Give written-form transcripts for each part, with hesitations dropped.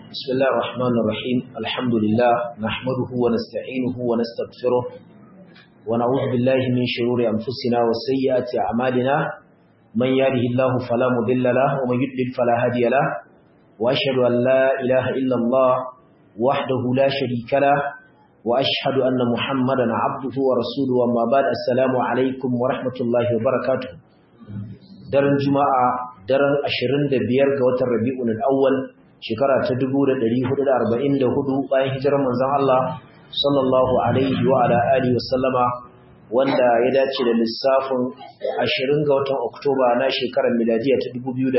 بسم الله الرحمن الرحيم الحمد لله نحمده ونستعينه ونستغفره ونعوذ بالله من شرور أنفسنا وسيئات أعمالنا من يهده الله فلا مضل له ومن يضلل فلا هادي له وأشهد أن لا إله إلا الله وحده لا شريك له وأشهد أن محمدا عبده ورسوله وما بعد السلام عليكم ورحمة الله وبركاته daren juma'a daren 25 ga watan Rabiul Awwal shekara ta 1444 bayan hijirar manzon Allah sallallahu alaihi wa ala alihi wasallama wanda ya dace da lissafin 20 ga watan Oktoba na shekarar miladiya ta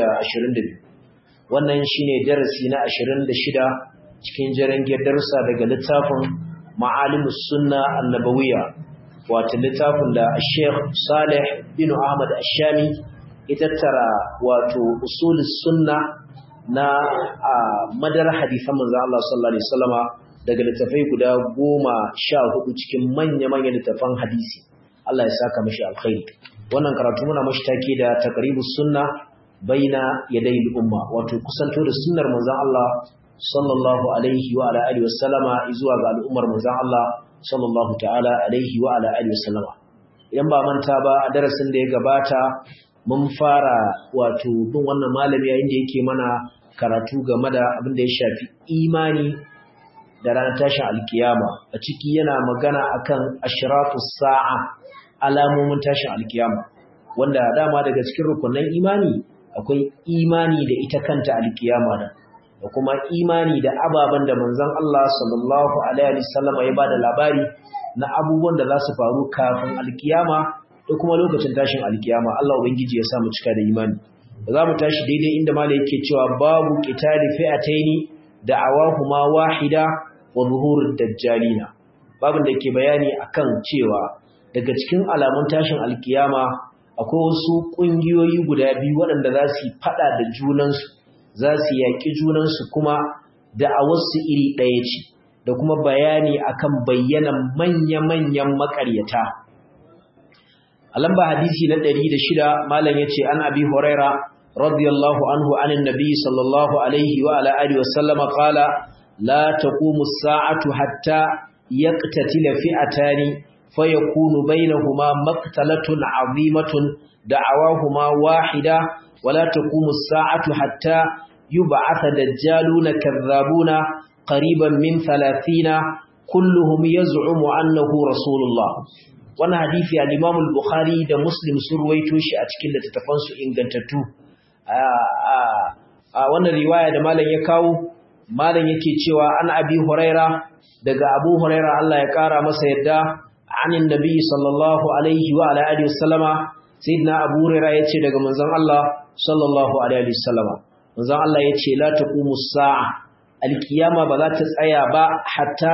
2022 wannan shine darasi na 26 cikin jarangiyar darussa daga littafin Ma'alimus Sunna An-Nabawiyya wato littafin da Sheikh Saleh bin Ahmad Ash-Shami ya tattara wato usulus sunna na madar hadisan manzo Allah sallallahu alaihi wasallama daga littafai guda 14 cikin manya-manyan littafan hadisi Allah ya saka mishi alkhairi wannan karatu muna mashi take da taqribus sunna baina yadayil umma wato kusanto da sunnar manzo Allah sallallahu alaihi wa ala alihi wasallama zuwa ga al'ummar manzo Allah sallallahu ta'ala alaihi wa ala alihi wasallama idan ba manta ba a darasin da ya gabata mun fara wato bin wannan malami yayin da yake mana karatu game da abin da ya shafi imani da ranar tashin alkiyama a ciki yana magana akan ashratus sa'a alamomin tashin alkiyama wanda dama daga cikin rukunin imani akwai imani da ita kanta alkiyama da kuma imani da ababen da manzon Allah sallallahu alaihi wasallam ya bada labari na abubuwan da za su faru kafin alkiyama da kuma lokacin tashin alkiyama Allah ubangiji ya sa mu cika da imani za mu tashi daidai inda malai yake cewa babu qitali fi'ataini da'awahuma wahida wa zuhurud dajjalina babin da ke bayani akan cewa daga cikin alamun tashin alkiyama akwai wasu kungiyoyi guda biyu waɗanda za su fada da junansu za su yaki junansu kuma da'awarsu iri ɗaya ce da kuma bayani akan bayyanan manya-manyan maƙaryata a lamba hadisi na 106 malam yace an abi huraira radiyallahu anhu anin nabi sallallahu alaihi wa ala alihi wa sallama qala la taqumu as-sa'atu hatta yaqtatila fi'atani fayakunu bainahuma maqtalatun 'azimatun da'awahuma wahida wa la taqumu as-sa'atu hatta yub'atha dajjaluna kadhabuna qariban min 30 kulluhum yaz'umu annahu rasulullah wannan hadisi al-Imam al-Bukhari da Muslim sun ruwaito shi a cikin littattafan su ingantattu a wannan riwaya da malam ya kawo malam yake cewa an Abi Huraira daga Abu Huraira Allah ya kara masa yadda anin Nabi sallallahu alaihi wa ala alihi wasallama sayyidina Abu Huraira yace daga manzon Allah sallallahu alaihi wasallama manzon Allah yace la taqumu as-sa'a al-qiyama ba za ta tsaya ba hatta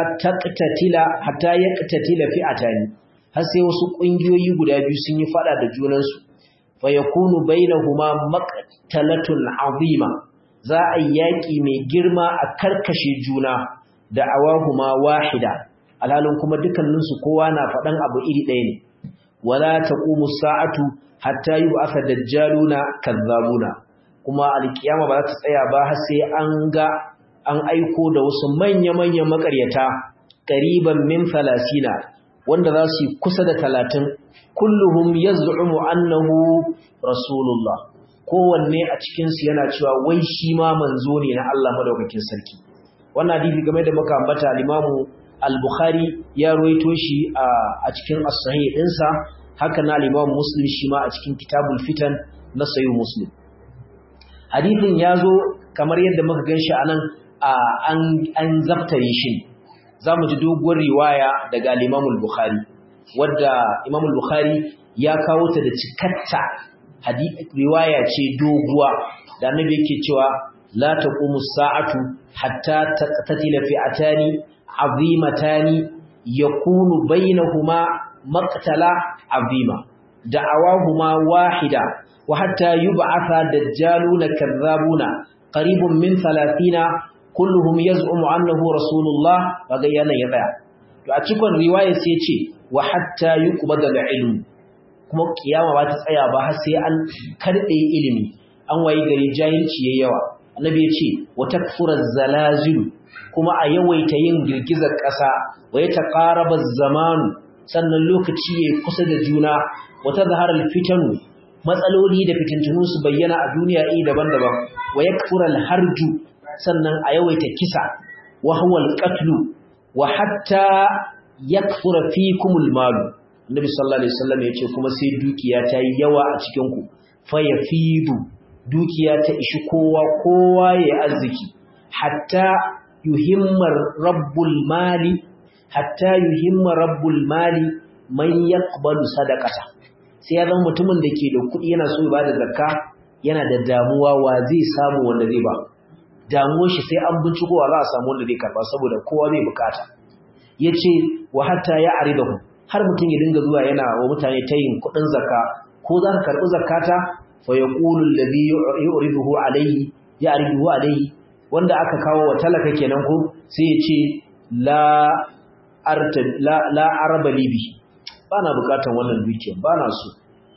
yaqtatila fi'atani har sai wasu ƙungiyoyi guda biyu sun yi fada da junansu fa yakunu bainahuma maqtalatun azima za a yaki mai girma a karkashe juna da awahuma wahida alhalin kuma dukkaninsu kowa na fadan abu iri ɗaya ne wala taqumu sa'atu hatta yub'atha dajjaluna kazzabuna kuma alkiyama ba za ta tsaya ba har sai an aiko da wasu manya-manyan makaryata qariban min 30 wanda za su yi kusa da 30 kulluhum yaz'umu annahu rasulullah kowanne a cikin su yana cewa wai shi ma manzo ne na Allah madaukakin sarki wannan hadisi game da muka ambata al-Imam al-Bukhari ya ruwaito shi a cikin as-sahih dinsa haka na al-Imam Muslim shi ma a cikin kitabul fitan na sahih Muslim hadisin yazo kamar yadda muka ganshi anan an zaftare shi za mu ji doguwar riwaya daga al-Imam al-Bukhari wadda Imam al-Bukhari ya kawo ta da cikatta riwaya ce doguwa da annabi yake cewa la taqumu as-sa'atu hatta taqtatila fi'atani 'azimatani yakunu bainahuma maqtala 'azima da'awahuma wahida wa hatta yub'atha dajjaluna kadhabuna qaribun min 30 kulluhum yaz'umu annahu rasulullah kaga yana ya tsaya to a cikin riwaya sai ce wa hatta yuqbada al-ilm kuma kiyama ba ta tsaya ba har sai an karbe ilimi an wayi gari jahilci yayi yawa annabi ya ce wa takfura zalazil kuma a yawaita yin girgizar ƙasa wa ya taqaraba zamanu sannan lokaci ya kusa da juna wa tazhara alfitanu matsaloli da fitintunu su bayyana a duniya daban-daban wa yakfura alharju sannan a yawaita kisa wa huwa alqatlu wa hatta yakfura fikumul malu annabi sallallahu alaihi wasallam ya ce kuma sai dukiya ta yi yawa a cikin ku fa yafidu dukiya ta ishi kowa ya arziki hatta yuhimmar rabbul mali man yaqbalu sadaqata sai ya zama mutumin da ke da kuɗi yana so ya bada zakka yana da damuwa wa zai samu wanda zai ba damuwar shi sai an binciko wa za a samu wanda zai karba saboda kowa zai bukata yace wa hatta ya aridahu har mutum ya dinga zuwa yana wa mutane tayin kuɗin zakka ko za ka karbi zakata fa yaqulu alladhi yuriduhu alayhi ya'riduhu alayhi wanda aka kawo wa talaka kenan ko sai ya ce la araba libi bana bukatan wannan dukiya bana so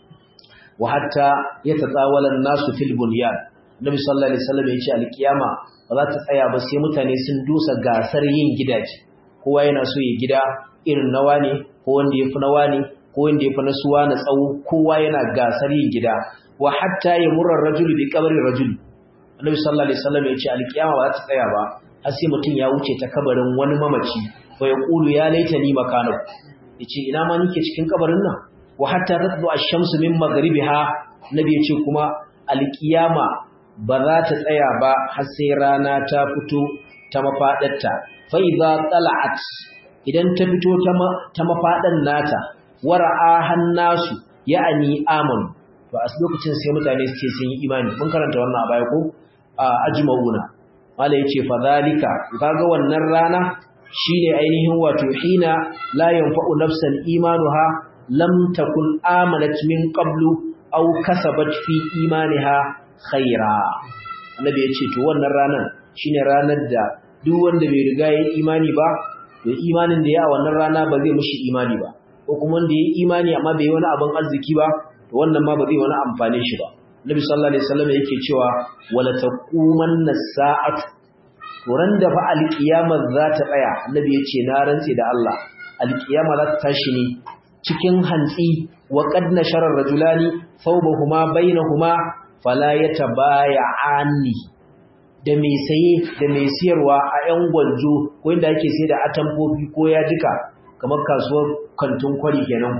wa hatta yatatsawalan nasu fil bunyan nabi sallallahu alaihi wasallam ya ce alkiyama ba za ta tsaya ba sai mutane sun dusa gasar yin gidaje kowa yana so ya gida irin nawa ne ko wanda yafi nawa ne ko wanda yafi nasuwa na tsawo kowa yana gasar yin gida wa hatta yamurra ar-rajulu bi qabri rajuli Annabi sallallahu alaihi wasallam ya ce alkiyama ba za ta tsaya ba har sai mutum ya wuce ta kabarin wani mamaci fa yaqulu ya laitani makana yace ina ma nike cikin kabarin nan wa hatta tatlu ash-shamsu min maghribiha Nabi ya ce kuma alkiyama ba za ta tsaya ba har sai rana ta fito ta mafadarta fa idza tala'at idan ta fito ta mafadan nata wara'a hannasu ya'ani amanu to a lokacin sai mutane suke sun yi imani mun karanta wannan a baya ko ajma'una mala yace fa zalika kaga wannan rana shine ainihin wato hina la yanfa'u nafsan imanuha lam takun amanat min qablu aw kasabat fi imaniha khaira annabi yace to wannan ranar shine ranar da duk wanda bai riga yayi imani ba to imanin da ya wannan rana ba zai mishi imani ba ko kuma wanda yayi imani amma bai wani abin arziki ba to wannan ma ba zai wani amfane shi ba Nabi sallallahu alaihi wasallam yake cewa wala taqumanna sa'atu ran da fa alqiyamah za ta tsaya Annabi yace na rantsi da Allah alqiyama za ta tashi ne cikin hantsi wa qad nashara rajulani thawbahuma bainahuma fala yatabaya'ani da mai saye da mai siyarwa a yan gwanjo ko inda ake sai da atamfofi ko ya duka kamar kasuwar kantin kwari kenan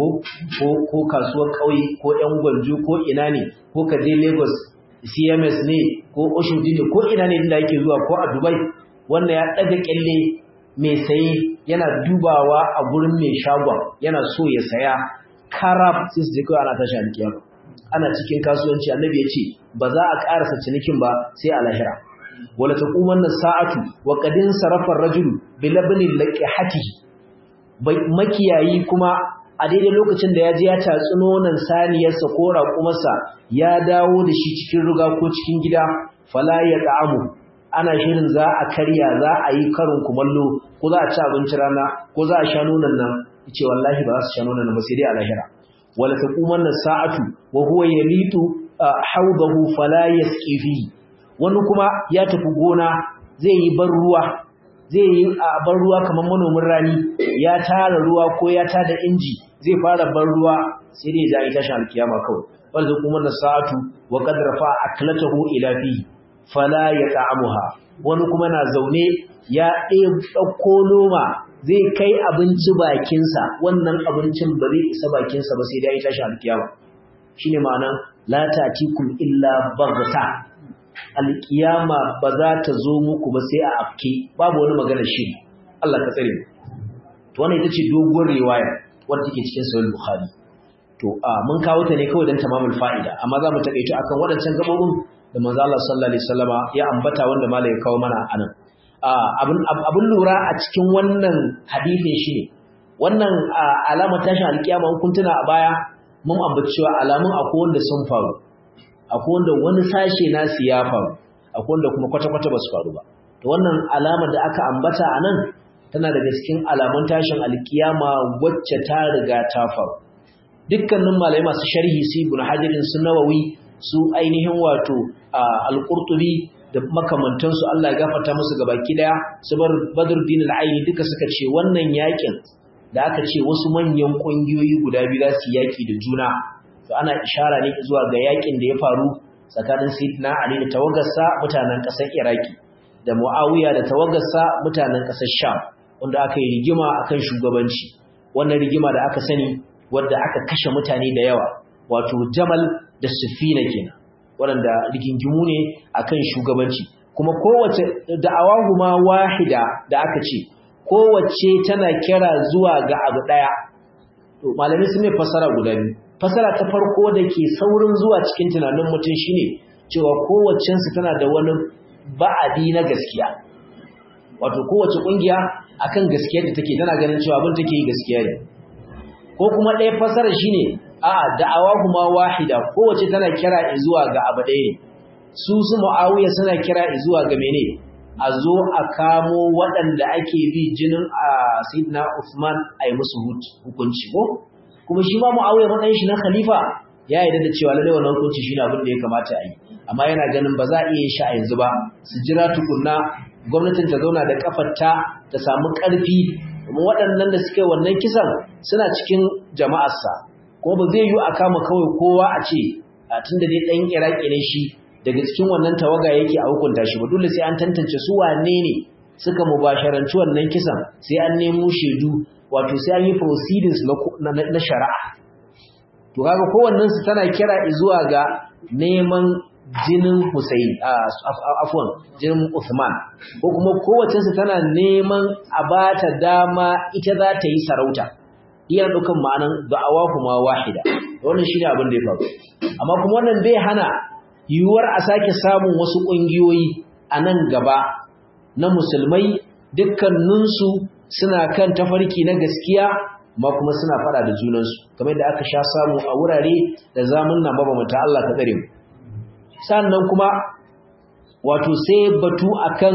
ko kasuwar kauye ko yan gwanjo ko ina ne ko ka je Lagos CMS ne ko Oshodi ne ko ina ne inda yake zuwa ko a Dubai wanda ya daga kyalle mai saye yana dubawa a gurin mai shagon yana so ya saya karab sai su je kawai ana tashi alkiyama ana cikin kasuwanci Annabi ya ce ba za a karasa cinikin ba sai a lahira wala taqumanna sa'atu wa qadin sarafa ar-rajulu bilabni laqihatihi makiyayi kuma a daidai lokacin da ya je ya tatsi nonon saniyarsa ko raƙumarsa ya dawo da shi cikin ruga ko cikin gida fala ya ta'amu ana shirin za a karya za a yi karin kumallo ko za a ci abinci rana ko za a sha nonon nan yace wallahi ba za su sha nonon nan ba sai dai a lahira wala taqumanna sa'atu wa huwa yalitu hawdahu fala yasqi fi wani kuma ya tafi gona zai yi ban ruwa zai yi ban ruwa kamar manomin rani ya tara ruwa ko ya tada inji zai fara ban ruwa sai dai zai tashi alkiyama kawai wanda kuma na sa'atu wa qad rafa aklatahu ila fi fala yata'amuha wani kuma na zaune ya dauko noma zai kai abinci bakin sa wannan abincin ba zai isa bakin sa ba sai dai tashi alkiyama shine ma'anan la ta'tikum illa baghta alkiyama ba za ta zo muku ba sai a afke babu wani magana shiri Allah ka tsare mu to wannan ita ce doguwar riwaya wanda take cikin sahih bukhari to mun kawo ta ne kawai dan tamamul fa'ida amma za mu takeito akan wadancan gabobin da manzo Allah sallallahu alaihi wasallama ya ambata wanda malai ya kawo mana anan abun lura a cikin wannan hadisin shine wannan alama tashin alkiyama kun tuna a baya mun ambaci cewa alamun akwai wanda sun faru akwai wanda wani sashe nasu ya faru akwai wanda kuma kwata-kwata ba su faru ba to wannan alama da aka ambata a nan tana daga cikin alamun tashin alkiyama wacce ta riga ta faru dukkanin malamai masu sharhi su ibn hajarin su nawawi su ainihin wato al-qurtubi da makamantansu Allah ya gafarta musu gabaki daya su Badruddin al-Aini duka suka ce wannan yakin da aka ce wasu manyan kungiyoyi guda biyu za su yaki da juna to ana ishara ne zuwa ga yakin da ya faru tsakanin Sayyidina Ali da tawagarsa mutanen ƙasar Iraki da Muawiya da tawagarsa mutanen ƙasar Sham wanda aka yi rigima akan shugabanci wannan rigima da aka sani wanda aka kashe mutane da yawa wato Jamal da Sufina kenan waɗanda rigingimu ne akan shugabanci kuma kowace da'awahu ma wahida da aka ce kowace tana kira zuwa ga abu daya to malami sun ne fasara guda biyu fasara ta farko da ke saurin zuwa cikin tunanin mutum shine cewa kowaccen su tana da wani ba'adi na gaskiya wato kowace kungiya akan gaskiyar da take tana ganin cewa abin take yi gaskiya ne ko kuma ɗaya fasara shine a'a da'awahu ma wahida kowace tana kira zuwa ga abu ɗaya ne su Muawiya suna kira zuwa ga mene a zo a kamo waɗanda ake bi jinin a Sayyidina Uthman ai musu hukunci ko kuma shi ma Muawiya matsayin shi na khalifa ya yarda da cewa lalle wannan hukunci shine abin da ya kamata a yi amma yana ganin ba za a iya shi a yanzu ba su jira tukunna gwamnatin ta zauna da kafarta ta samu ƙarfi kuma waɗannan da suke wannan kisan suna cikin jama'arsa kuma ba zai yi a kama kawai kowa a ce tunda dai ɗan Iraki ne shi daga cikin wannan tawaga yake a hukunta shi ba dole sai an tantance su wane ne suka mubasharanci wannan kisan sai an nemo shaidu wato sai an yi proceedings na shari'a to kaga kowannen su tana kira zuwa ga neman jinin Hussein afwan jinin Uthman ko kuma kowace su tana neman a bata dama ita za ta yi sarauta iya dukan ma'anan da'awahu ma wahida wannan shine abin da ya faru amma kuma wannan bai hana yiwuwar a sake samun wasu kungiyoyi a nan gaba na musulmai dukkaninsu suna kan tafarki na gaskiya ma kuma suna fada da junansu kamar da aka sha samu a wurare da zamanna mabambanta Allah ka tsare mu sannan kuma wato sai batu akan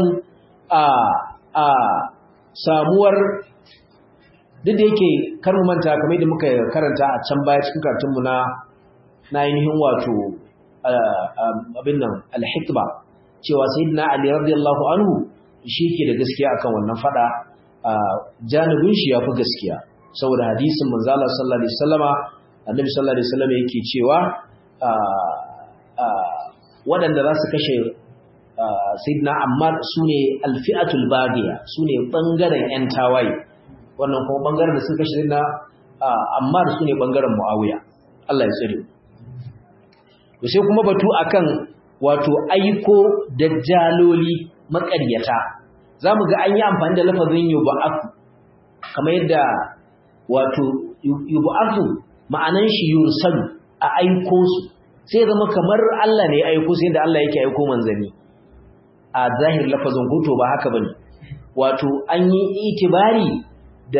samuwar duk da yake kar mu manta kamar da muka karanta a can baya cikin karatunmu na ainihin wato abin nan al-hikma cewa sayyidina Ali radiyallahu anhu shi ke da gaskiya akan wannan fada janibin shi yafi gaskiya saboda hadisin manzo Allah sallallahu alaihi wasallama annabi sallallahu alaihi wasallama yake cewa waɗanda za su kashe sayyidina Ammar sune al-fi'atul baghiya sune bangaren yan tawaye wannan kuma bangaren da suka kashe sayyidina Ammar sune bangaren Muawiya Allah ya tsare to sai kuma batu akan wato aiko dajjaloli maƙaryata zamu ga an yi amfani da lafazin yub'athu kamar yadda wato yub'athu ma'anan shi yursalu a aiko su sai zama kamar Allah ne ya aiko sai da Allah yake aiko manzanni a zahir lafazin huto ba haka bane wato an yi itibari da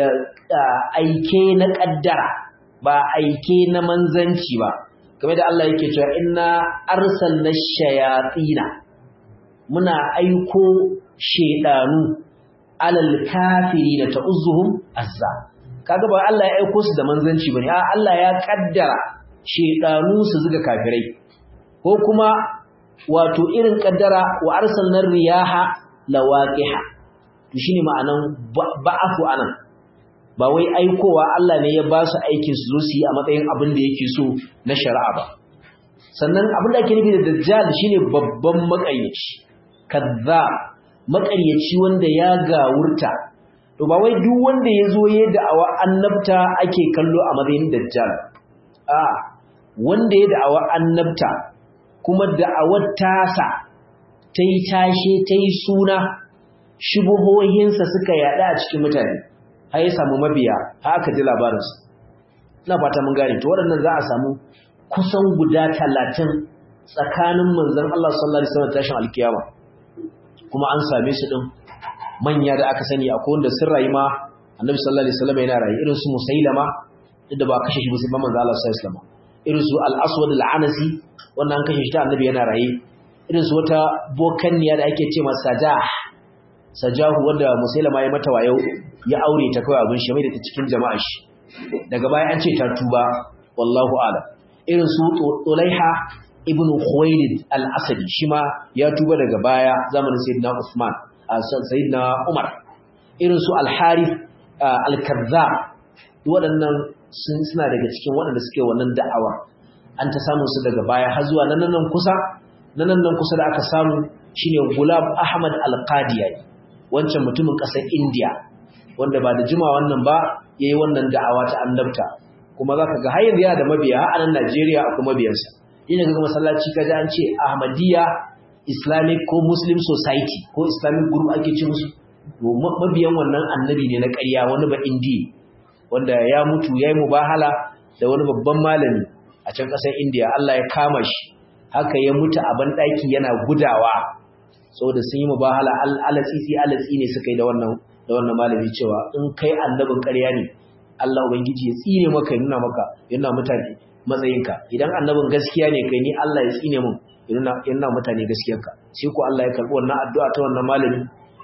aike na kaddara ba aike na manzanci ba kamar da Allah yake cewa inna arsalna shayatina muna aiko shedanu alal kafirina ta'uzuhum azza kaga ba Allah ya aiko su da manzanci bane a Allah ya kaddara shedanu su zuga kafirai ko kuma wato irin kaddara wa arsalna riyaha lawaqiha to shine ma'anan ba'afu anan ba wai aikowa Allah ne ya ba su aikin su zo su yi a matsayin abin da yake so na shari'a ba sannan abin da ake nufi da dajjal shine babban maƙaryaci kazzab maƙaryaci wanda ya gawurta to ba wai duk wanda ya zo ya da'awa annabta ake kallo a matsayin dajjal a wanda ya da'awa annabta kuma da'awar tasa ta yi tashe ta yi suna shubuhohinsa suka yada a cikin mutane har ya samu mabiya har aka ji labarinsa ina fata mun gane to waɗannan za a samu kusan guda 30 tsakanin manzon Allah sallallahu alaihi wasallam tashin alkiyama kuma an same su din manya da aka sani akwai wanda sun rayu ma annabi sallallahu alaihi wasallam yana rayu irin su musailama duk da ba kashe shi ba sai manzon Allah sallallahu alaihi wasallam irin su al-aswad al-anasi wannan kashe shi ta annabi yana rayu irin su wata bokanniya da ake ce masa sajahu wanda musailama ya mata wayo ya aure ta kawai abin shi mai da ta cikin jama'ar shi daga baya an ce ta tuba wallahu a'lam irin su Tulaiha ibn Khuwailid al-Asadi shi ma ya tuba daga baya zamanin sayyidina Uthman sayyidina Umar irin su al-Harith al-Kazzab waɗannan suna daga cikin waɗanda suke wannan da'awa an ta samu su daga baya har zuwa nan kusa da aka samu shine Ghulam Ahmad al-Qadiyani wancan mutumin ƙasar India wanda ba da jima wannan ba yayi wannan da'awa ta annabta kuma zaka ga har yanzu yana da mabiya a nan Najeriya akwai mabiyansa ina ga masallaci kaje an ce Ahmadiyya Islamic ko Muslim Society ko Islamic Group ake ce musu mabiyan wannan annabi ne na ƙarya wani ba Indiya wanda ya mutu yayi mubahala da wani babban malami a can ƙasar India Allah ya kama shi haka ya mutu a ban daki yana gudawa saboda sun yi mubahala alatsi ne suka yi da wannan malami cewa in kai annabin ƙarya ne Allah ubangiji ya tsine maka ya nuna maka yana mutane matsayinka idan annabin gaskiya ne kai ni Allah ya tsine mun yana mutane gaskiyarka sai ko Allah ya karbi wannan addu'a ta wannan malami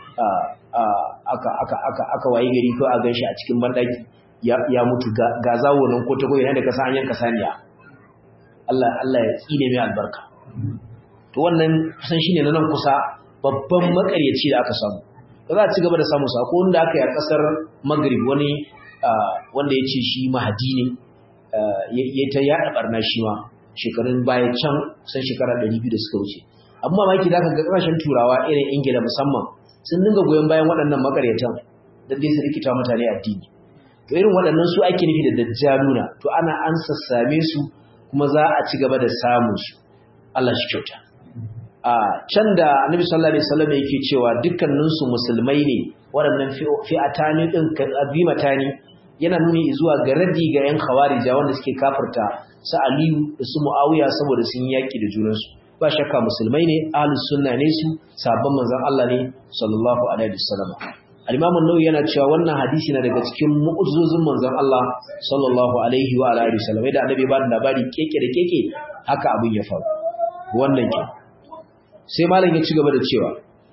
aka waye gari ko a ganshi a cikin bandaki ya mutu ga zawo nan ko ta goyi yana da kasa an yanka saniya Allah ya tsine mai albarka to wannan kusan shine na nan kusa babban makaryaci da aka samu ba za a ci gaba da samu sako wanda aka yi a kasar Maghrib wani wanda ya ce shi mahadi ne ya ta yaɗa barna shi ma shekarun baya can san shekara 200 da suka wuce amma mamaki da aka ga ƙasashen turawa irin Ingila musamman sun dinga goyon bayan waɗannan makaryatan da dai su rikita mutane addini to irin waɗannan su ake nufi da dajjaluna to ana an sassame su kuma za a ci gaba da samun su Allah shi kyauta a can da Annabi sallallahu alaihi wasallam yake cewa dukkanin su musulmai ne waɗannan fi'atani din azimatani yana nuni zuwa ga raddi ga yan khawarija wanda suke kafirta su Aliyu da su Muawiya saboda sun yaki da junansu ba shakka musulmai ne ahlus sunna ne su sabon manzon Allah ne sallallahu alaihi wasallam al-Imam an-Nawawi yana cewa wannan hadisi na daga cikin mu'jizozin manzon Allah sallallahu alaihi wa alihi wasallam da annabi ba da labari keke da keke haka abin ya faru wannan ke sai malam ya ci gaba da cewa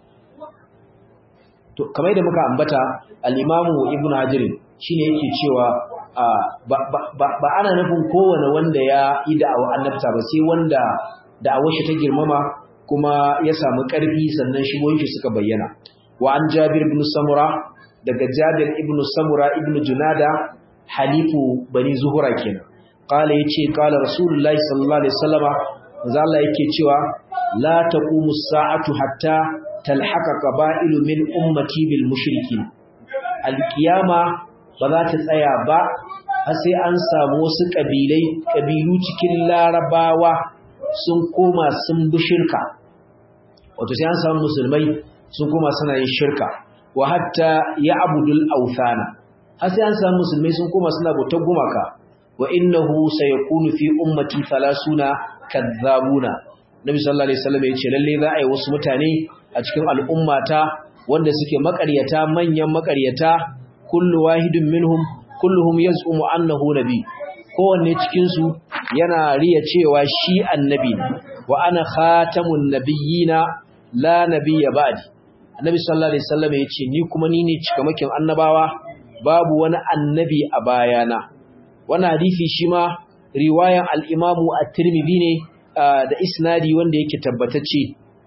to kamar da muka ambata al-Imam Ibn Hajar shine yake cewa ba ana nufin kowane wanda ya yi da'awa annabta ba sai wanda da'awar shi ta girmama kuma ya samu ƙarfi sannan shigoyin shi suka bayyana wa an Jabir ibn Samura daga Jabir ibn Samura ibn Junada halifu bani Zuhra kenan qala yace qala Rasulullahi sallallahu alaihi wasallama manzo Allah yake cewa la taqumu as-sa'atu hatta talhaqa qaba'ilu min ummati bil mushrikin al-qiyama ba za ta tsaya ba har sai an samu wasu kabilu cikin Larabawa sun koma sun bi shirka wato sai an samu musulmai sun koma suna yin shirka wa hatta ya'budul awthana har sai an samu musulmai sun koma suna bautar gumaka wa innahu sayakunu fi ummati 30 kadzabuna nabi sallallahu alaihi wasallam yace lalle za a yi wasu mutane a cikin al'ummata wanda suke makaryata manyan makaryata kullu wahidin minhum kulluhum yaz'umu annahu nabi kowanne cikin su yana riya cewa shi annabi ne wa ana khatamun nabiyina la nabiyya ba'di annabi sallallahu alaihi wasallam yace ni kuma ni ne cikamakin annabawa babu wani annabi a bayana wannan hadisi shi ma riwayan al-Imam at-Tirmidhi ne da isnadi wanda yake tabbatacce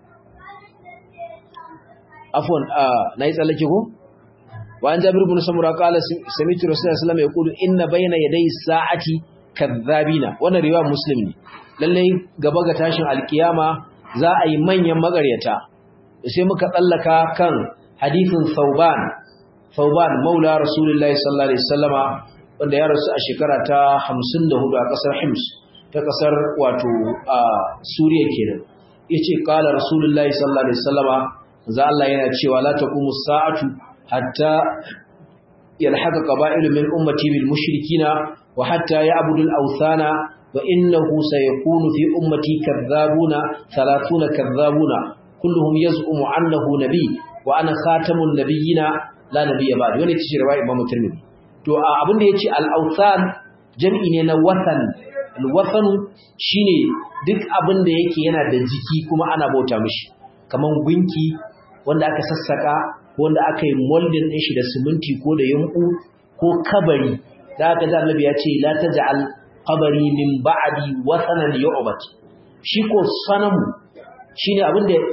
afwan nayi tsallake ko وعن جابر بن سمرة قال سمعت رسول الله صلى الله عليه وسلم يقول إن بين يدي الساعة كذابين وانا رواية مسلم للي قبقى تاشن القيامة za a yi manyan magaryata sai muka tsallaka kan hadithin Thawban maula Rasulullahi sallallahu alaihi wasallama wanda ya rasu a shekara ta 54 a kasar Hims ta kasar wato Suriya kenan yace qala Rasulullahi sallallahu alaihi wasallama za Allah yana cewa la taqumu sa'atu hatta yalhaqa qaba'ilu min ummati bil mushrikina wa hatta ya'budu al awthana wa innahu sayakunu fi ummati kadhabuna 30 kadhabuna kulluhum yaz'umu annahu nabiy wa ana khatamun nabiyina la nabiyya ba'd wani tace riwaya Imam Tirmidhi to abinda yace al awthan jam'i ne na wathan al wathan shine duk abinda yake yana da jiki kuma ana bauta mishi kaman gunki wanda aka sassaka wanda aka yi molding din shi da siminti ko da yumbu ko kabari da aka ji Annabi ya ce la taj'al qabri min ba'di wathanan yu'bad shi ko sanamu shine abin da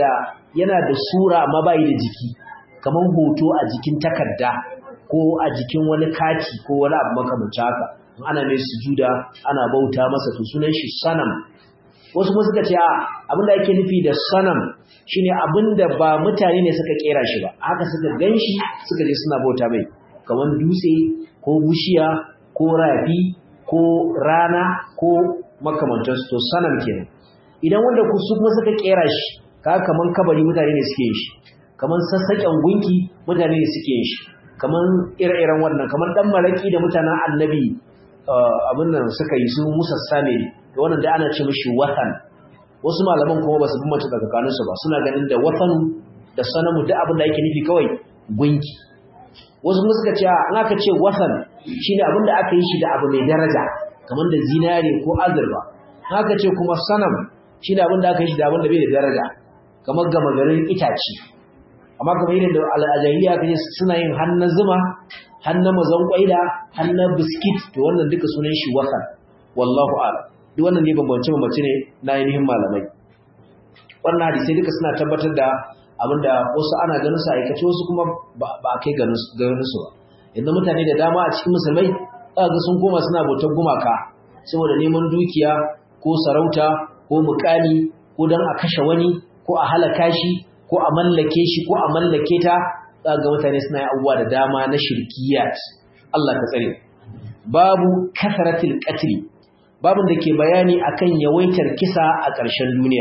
yana da sura amma bai da jiki kamar hoto a jikin takarda ko a jikin wani kati ko wani abu makamancin haka ana mai sujuda ana bauta masa to sunan shi sanam. Wasu kuma suka ce abinda ake nufi da sanam shine abinda ba mutane ne suka kera shi ba, haka suka ganshi suka je suna bauta mai, kamar dutse ko bushiya ko rafi ko rana ko makamantansu, to sanam kenan. Idan wanda su kuma suka kera shi kaga kaman kabari mutane ne suke yin shi, kaman sassaƙen gunki mutane ne suke yin shi, kaman ire-iren wannan, kaman dan maraki da mutanen annabi abin nan suka yi su Musa Samiri, da wannan da ana ce mishi watan. Wasu malaman kuma ba su bin mace tsakanin su ba, suna ganin da watanu da sanamu da abin da yake nufi kawai gunki. Wasu kuma suka ce an aka ce watan shine abin da aka yi shi da abu mai daraja kamar da zinare ko azurfa. Haka ce kuma sanam shine abin da aka yi shi da abin da bai da daraja kamar gama garin itace. Amma kamar irin da al'ajariya kaje suna yin hannun zuma, hannun mazan kwaila, hannun biskit, to wannan duka sunan shi wakan. Wallahu a'lam. Duk wannan ne bambance ne na ainihin malamai. Wannan hadisi duka suna tabbatar da abinda wasu ana ganin su aikace, wasu kuma ba kai ganin su ba. Yanzu mutane da dama a cikin musulmai ga sun koma suna bautar gumaka saboda neman dukiya ko sarauta ko mukami ko dan a kashe wani ko a halaka shi ko a mallake shi ko a mallake ta. Ga mutane suna yin abubuwa da dama na shirkiyat. Allah ka tsare. Babu kasratil qatl, babun da ke bayani akan yawaitar kisa a ƙarshen duniya.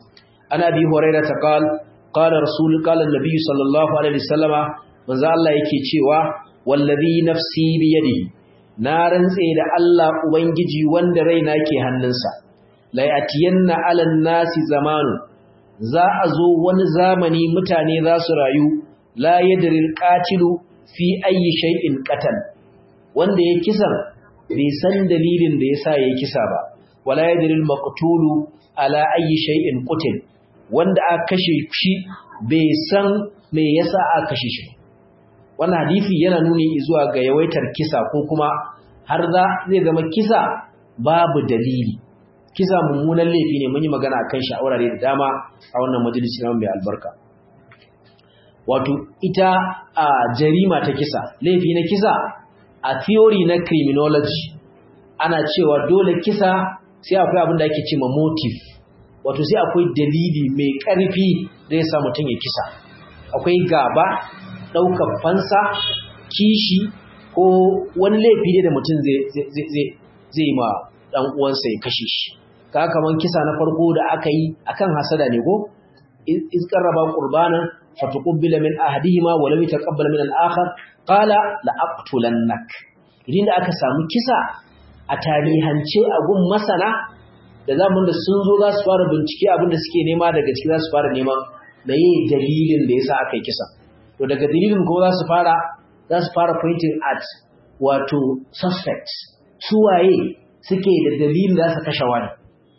Ana bi Hurairah ta qala Nabi sallallahu alaihi wasallama, manzo Allah yake cewa wallazi nafsi bi yadihi, na rantse da Allah ubangiji wanda raina ke hannunsa, la yatiyanna alan nasi zamanu, za a zo wani zamani mutane za su rayu, la yadril qatilu fi ayi shay'in qatal, wanda ya kisan bai san dalilin da yasa ya kisa ba, wala yadril maqtulu ala ayi shay'in qutil, wanda aka kashe shi bai san me yasa aka kashe shi. Wannan hadisi yana nuni zuwa ga yawaitar kisa, ko kuma har zai zama kisa babu dalili. Kisa mummunan laifi ne, mun yi magana akan shi a wurare da dama a wannan majalisi na mai albarka. Wato ita a jarima ta kisa, laifi na kisa a theory na criminology ana cewa dole kisa sai akwai abin da ake cewa motive, wato sai akwai dalili mai ƙarfi da ya sa mutum ya kisa. Akwai gaba, ɗaukar fansa, kishi, ko wani laifi da mutum zai ma ɗan uwansa ya kashe shi. Ka kaman kisa na farko da aka yi akan hasada ne ko iz qarraba qurbanan fatuqbila min ahadihima wa lam yataqabbal min al-akhar qala la aqtulannak. Idan da aka samu kisa a tarihance a gun masana da zamun da sun zo za su fara bincike abin da suke nema daga ciki, za su fara neman meye dalilin da yasa aka yi kisa. To daga dalilin ko za su fara pointing at wato suspects, su waye suke da dalilin da su kashe wani.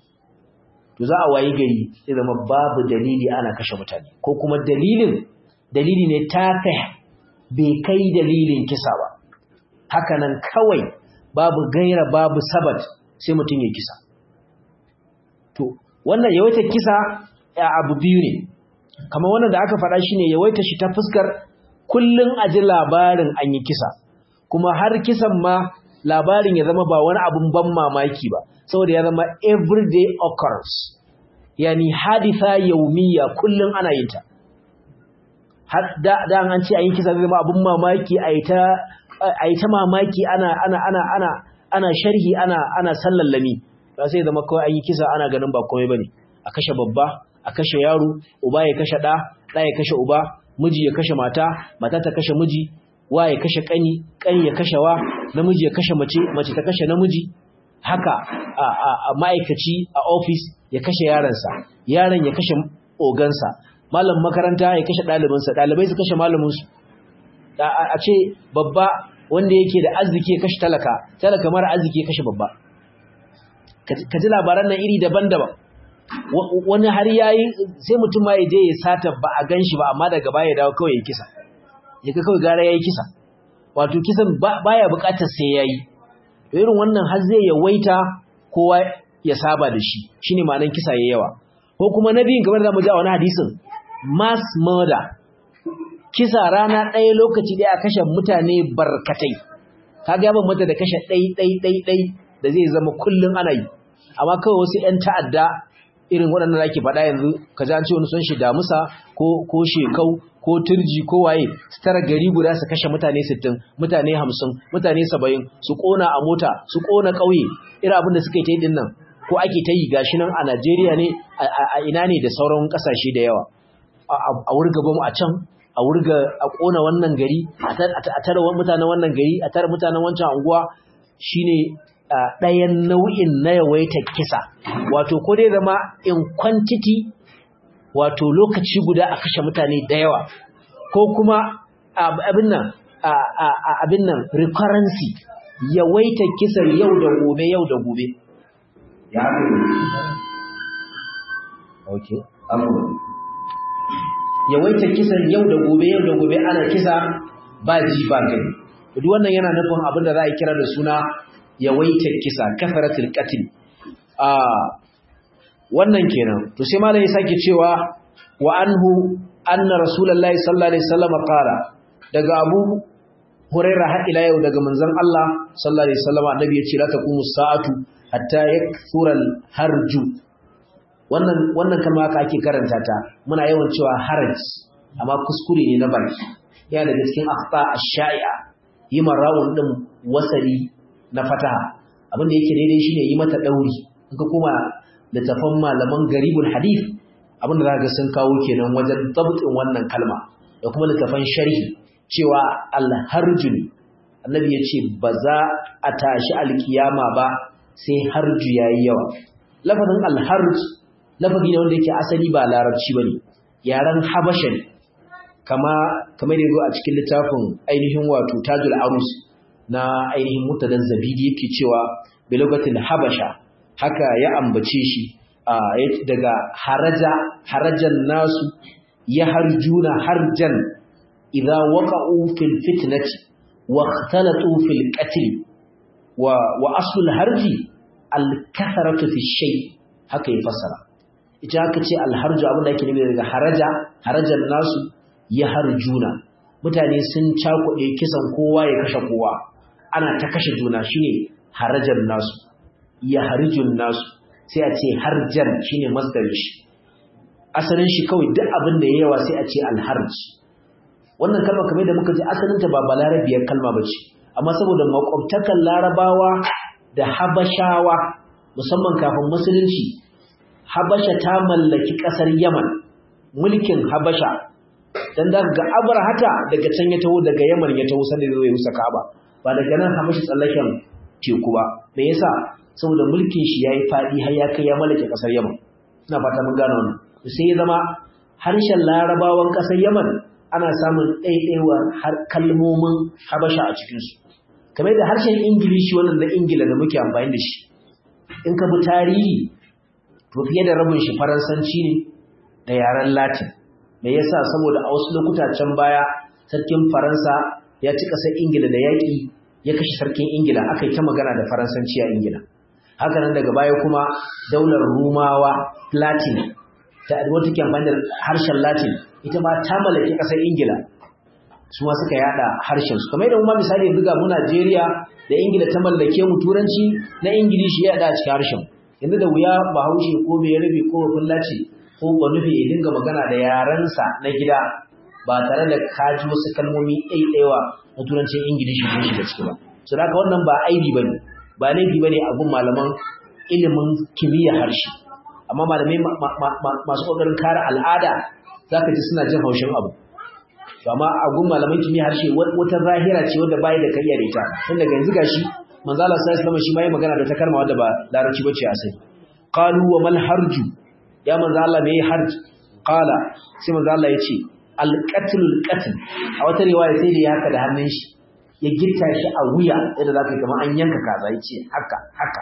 To za a wayi gari sai zama babu dalili ana kashe mutane, ko kuma dalili ne tafe bai kai dalilin kisa ba. Haka nan kawai babu gaira babu sabat sai mutum ya kisa. To wannan yawaitar kisa abu biyu ne, kamar wannan da aka faɗa shine yawaita shi ta fuskar kullun a ji labarin an yi kisa, kuma har kisan ma labarin ya zama ba wani abun ban mamaki ba, saboda ya zama everyday occurrence, yani haditha yaumiya kullun ana yin ta. Har da an ce an yi kisa zai zama abun mamaki, a yi ta mamaki, ana sharhi, ana sallallami, ba sai zama kawai an yi kisa ana ganin ba komai bane. A kashe babba, a kashe yaro, uba ya kashe ɗa ya kashe uba, miji ya kashe mata ta kashe miji, wa ya kashe ƙani ya kashe wa, namiji ya kashe mace ta kashe namiji. Haka a ma'aikaci a ofis ya kashe yaransa, yaron ya kashe ogansa, malam makaranta ya kashe ɗalibinsa, ɗalibai su kashe malaminsu. A ce babba wanda yake da arziki ya kashe talaka mara arziki ya kashe babba. Ka ji labaran nan iri daban-daban. Wani har yayi sai mutum ma ya je ya sata ba a ganshi ba, amma daga baya ya dawo kawai ya kisa. Ya ga kawai gara yayi kisa. Wato kisan baya buƙatar sai yayi. To irin wannan har zai yawaita, kowa ya saba da shi shine ma'anar kisa yayi yawa ko kuma nabiyin kamar da mu ji a wani hadisin mass murder kisa rana ɗaya lokaci ɗaya a kashe mutane barkatai kaga ya ban mata da kashe ɗai da zai zama kullun ana yi amma kawai wasu ƴan ta'adda irin waɗannan da ake faɗa yanzu ka ji an ce wani sun shi damusa ko shekau ko turji ko waye su tara gari guda su kashe mutane 60 mutane 50 mutane 70 su kona a mota su kona ƙauye irin abin da suka yi ta yi dinnan ko ake ta yi gashi nan a Najeriya ne a ina ne da sauran ƙasashe da yawa a wurga bamu a can a wurga a kona wannan gari a tara mutanen wannan gari a tara mutanen wancan anguwa shine ɗayan nau'in na yawaitar kisa wato ko dai zama in quantity wato lokaci guda a kashe mutane da yawa ko kuma abin nan recurrency yawaitar kisan yau da gobe ya okay yawaitar kisan yau da gobe ana kisa ba ji ba gani duk wannan yana nufin abin da za a kira da suna yawaitar kisa kafaratul qatl wannan kenan to sai malai ya sake cewa wa anhu anna rasulullahi sallallahu alaihi wasallam qala daga Abu Hurairah har ila yau daga manzon Allah sallallahu alaihi wasallam annabi ya ce la taqumu sa'atu hatta yakthura al-harju wannan kalma haka ake karanta ta muna yawan cewa haraj amma kuskure ne na baki yana daga cikin akhta ash-sha'i'a yi marawun din wasali na fataha abinda yake daidai shine yi mata dauri in ka kuma littafan malaman garibul hadith abinda zaka ga sun kawo kenan wajen dabtin wannan kalma da kuma littafan sharhi cewa al-harjun annabi yace ba za a tashi alkiyama ba sai harju yayi yawa lafazin al-harj lafazi ne wanda yake asali ba larabci bane yaran habasha ne kamar da yazo a cikin littafin ainihin wato tajul arus na ainihin mutadan zabidi yake cewa bilogatil habasha haka ya ambace shi daga harajan nasu ya harjuna harjan idza waqa'u fil fitnati wa ikhtalatu fil qatl wa aslu al harji al kathratu fi shay haka ya fassara ita haka ce al harju abin da yake nufi daga harajan nasu ya harjuna mutane sun cakuɗe kisan kowa ya kashe kowa ana ta kashe juna shine harajan nasu ya harjun nasu sai a ce harjan shine masdarin shi asalin shi kawai duk abin da yayi yawa sai a ce alharj wannan kalma kamar da muka ji asalin ta ba balarabiyar kalma bace amma saboda makwabtakan larabawa da habashawa musamman kafin musulunci habasha ta mallaki kasar yaman mulkin habasha dan daga abrahata daga can ya taho daga yaman ya taho sanda zai rusa kaaba ba daga nan habashi tsallaken teku ba me yasa saboda mulkin shi yayi fadi har ya kai ya mallake kasar yaman ina fata mun gano wannan sai ya zama harshen larabawan kasar yaman ana samun ɗaiɗaiwa har kalmomin habasha a cikin su kamar da harshen ingilishi wannan na ingila da muke amfani da shi in ka bi tarihi to fiye da rabin shi faransanci ne da yaren latin me yasa saboda a wasu lokuta can baya sarkin faransa ya ci ƙasar ingila da yaƙi ya kashe sarkin ingila aka yi ta magana da faransanci a ingila haka nan daga baya kuma daular rumawa latin ta wata ke amfani da harshen latin ita ma ta mallaki ƙasar ingila su ma suka yada harshen su kamar yadda kuma misali yanzu ga mu Najeriya da ingila ta mallake mu turanci na ingilishi ya yada a cikin harshen yanzu da wuya bahaushe ko bai rabe ko fullaci ko banufe ya dinga magana da yarensa na gida ba tare da kaji wasu kalmomi ɗaiɗaiwa na turancin ingilishi ko shiga ciki ba so da wannan ba aibi bane ba laifi bane a gun malaman ilimin kimiyyar harshe amma malamai masu kokarin kare al'ada zaka ji suna jin haushin abu amma a gun malaman kimiyyar harshe wata zahira ce wanda bai da kai da ita tun daga yanzu gashi manzo Allah sallallahu alaihi wasallam shi ma yayi magana da ta kalma wanda ba larabci bace a sai qalu wa mal harju ya manzo Allah me harj qala sai manzo Allah yace al qatlul qatl a wata riwaya sai da ya haka da hannun shi ya gitta shi a wuya yadda zaka yi kamar an yanka kaza yace haka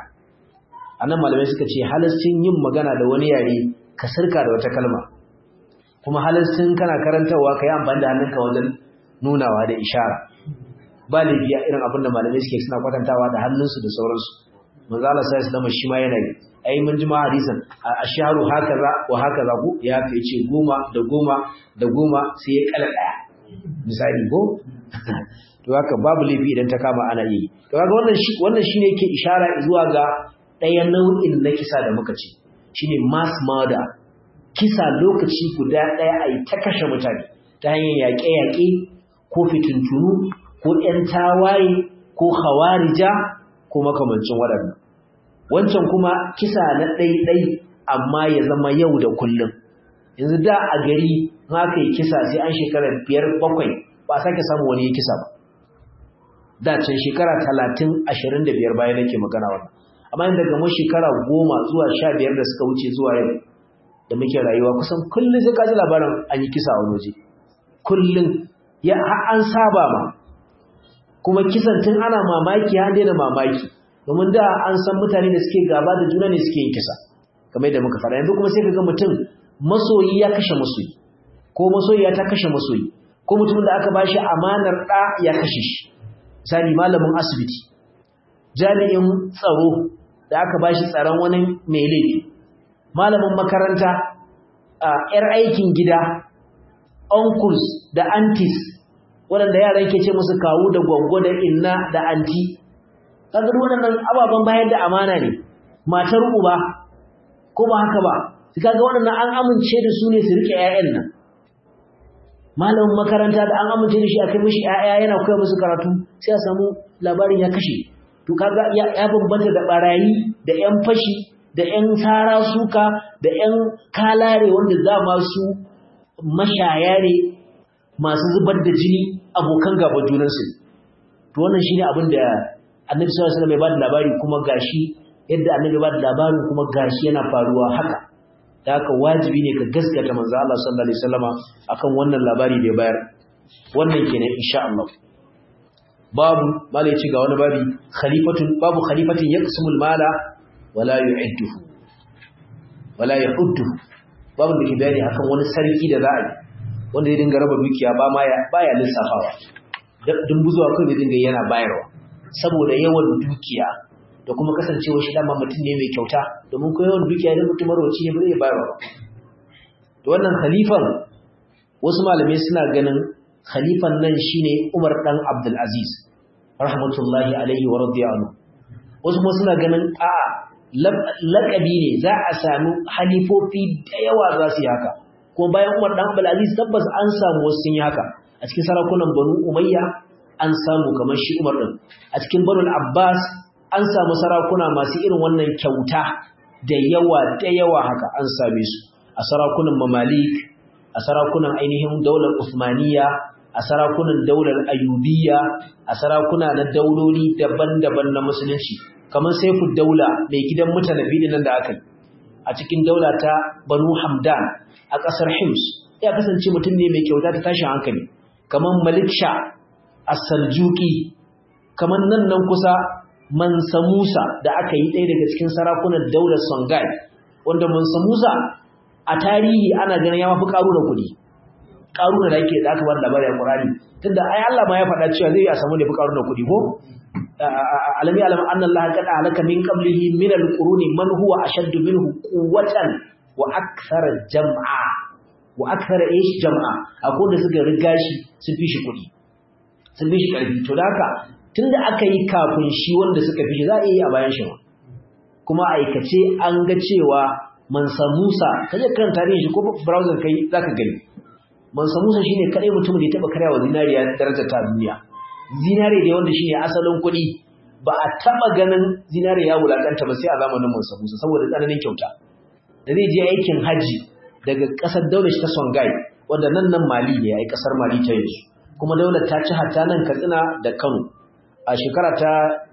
anan malamai suka ce halastin yin magana da wani yare ka sirka da wata kalma kuma halastin kana karantawa kai amfani da hannunka wajen nunawa da ishara ba laifiya irin abin da malamai suke suna kwatantawa da hannunsu da sauransu manzo Allah sai su dama shi ma yana yi ai mun ji ma hadisan asharu hakaza wa hakaza ku ya kai ce 10 da 10 da 10 sai ya kala daya misali ko to haka babu laifi idan ta kama ana yi to kaga wannan shine yake ishara zuwa ga ɗayan nau'in na kisa da muka ce shine mass murder, kisa lokaci guda ɗaya a yi ta kashe mutane ta hanyar yaƙe-yaƙe ko fitintunu ko ƴan tawaye ko hawarija ko makamancin waɗannan. Wancan kuma kisa na ɗaiɗai amma ya zama yau da kullum. Yanzu da a gari haka yi kisa sai an shekara 5-7 ba a sake samu wani ya kisa ba. Da can shekara 30-25 bayan nake magana wannan. Amma yin daga mun shekara 10 zuwa 15 da suka wuce zuwa yau da muke rayuwa kusan kullum sai kaji labarin an yi kisa a wani waje. Kullum ya an saba ma. Kuma kisan tun ana mamaki an daina mamaki. Domin da an san mutane da suke gaba da juna ne suke yin kisa. Kamar yadda muka faɗa yanzu kuma sai ka ga mutum masoyi ya kashe masoyi ko masoyiya ta kashe masoyi ko mutumin da aka bashi amanar ɗa ya kashe shi. Misali malamin asibiti, jami'in tsaro da aka bashi tsaron wani mai laifi, malamin makaranta, ‘yar aikin gida, uncles da aunties waɗanda yaran ke ce musu kawu da gwaggo da inna da anti. Kaga waɗannan ababen bayar da amana ne, matar uba ko ba haka ba, kaga waɗannan an amince da su ne su rike ‘ya'yan nan. Malamin makaranta da an amince da shi a kai mishi ‘ya'ya yana koya musu karatu sai a samu labarin ya kashe. To kaga ya bambanta da barayi da ‘yan fashi da ‘yan sara suka da ‘yan kalare wanda za masu mashaya ne masu zubar da jini abokan gaba junansu. To wannan shine abin da Annabi sallallahu alaihi wasallam ya ba da labari kuma gashi yadda Annabi ya ba da labarin kuma gashi yana faruwa haka. Da haka wajibi ne ka gaskata manzo Allah sallallahu alaihi wasallama akan wannan labari da ya bayar. Wannan kenan insha Allah. Babu mala yace ga wani babi babu khalifatin yaqsimul mala wala yu'idduhu wala yahudduhu. Babu da ke bayani akan wani sarki da za'a wanda ya dinga raba dukiya baya lissafawa. Dun buzuwa kai dinga yana bayarwa saboda yawan dukiya da kuma kasancewa shi dama mutum ne mai kyauta domin ko yawan dukiya idan mutum marwaci ne ba zai bayarwa. To wannan khalifan wasu malamai suna ganin khalifan nan shine Umar dan Abdul Aziz rahmatullahi alaihi wa radiya anhu. Wasu kuma suna ganin laqabi ne za a samu halifofi da yawa za su yi haka. Kuma bayan Umar dan Abdul Aziz tabbas an samu wasu sun yi haka. A cikin sarakunan Banu Umayya an samu kamar shi Umar din. A cikin Banu Abbas an samu sarakuna masu irin wannan kyauta da yawa haka an same su. A sarakunan Mamalik, a sarakunan ainihin daular Uthmaniyya, a sarakunan daular Ayyubiyya, a sarakuna na dauloli daban-daban na musulunci kamar Saifud Daula mai gidan Mutanabi nan da aka yi a cikin daula ta Banu Hamdan a ƙasar Hims ya kasance mutum ne mai kyauta ta tashin hankali kamar Malik Shah As-Saljuqi kamar nan kusa Mansa Musa da aka yi ɗaya daga cikin sarakunan daular Songhai wanda Mansa Musa a tarihi ana ganin ya mafi ƙaruna kuɗi. Ƙaruna da yake da aka bar labari a Qur'ani tunda ai Allah ma ya faɗa cewa zai samu da fi ƙaruna kuɗi ko alami alam anna Allah qad alaka min qablihi min al-quruni man huwa ashaddu minhu quwwatan wa akthara jam'a jam'a akwai da suka riga shi sun fi shi kuɗi sun fi shi ƙarfi to da haka tunda aka yi kafin shi wanda suka fi shi za a yi a bayan shi kuma aikace an ga cewa Mansa Musa kaje kan tarihin shi ko browser kai zaka gani Mansa Musa shine kadai mutumin da ya taba karyawa zinariya darajar ta duniya zinare da wanda shine asalin kuɗi ba a taba ganin zinare ya wulakanta ba sai a zamanin Mansa Musa saboda tsananin kyauta da zai je aikin haji daga kasar daular ta Songhai wanda nan Mali ne ai kasar Mali ta yanzu kuma daular ta ci hatta nan Katsina da Kano a shekara ta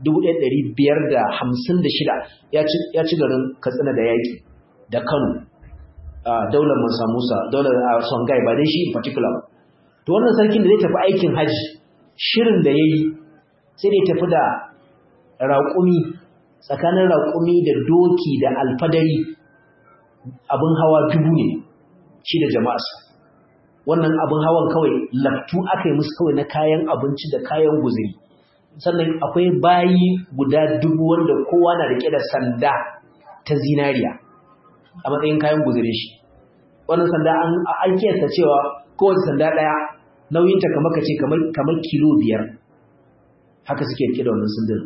1556 ya ci garin Katsina da yaki da Kano daular Mansa Musa daular Songhai ba dai shi in particular to wannan sarkin da zai tafi aikin haji shirin da yayi sai da ya tafi da raƙumi tsakanin raƙumi da doki da alfadari abin hawa 1000 ne shi da jama'arsa wannan abin hawan kawai laftu aka yi musu kawai na kayan abinci da kayan guzuri sannan akwai bayi guda 1000 wanda kowa na rike da sanda ta zinariya a matsayin kayan guzurin shi. Wannan sanda an kiyasta cewa kowace sanda ɗaya nauyinta kamar ka ce kamar kilo 5 haka suke rike da wannan sandar.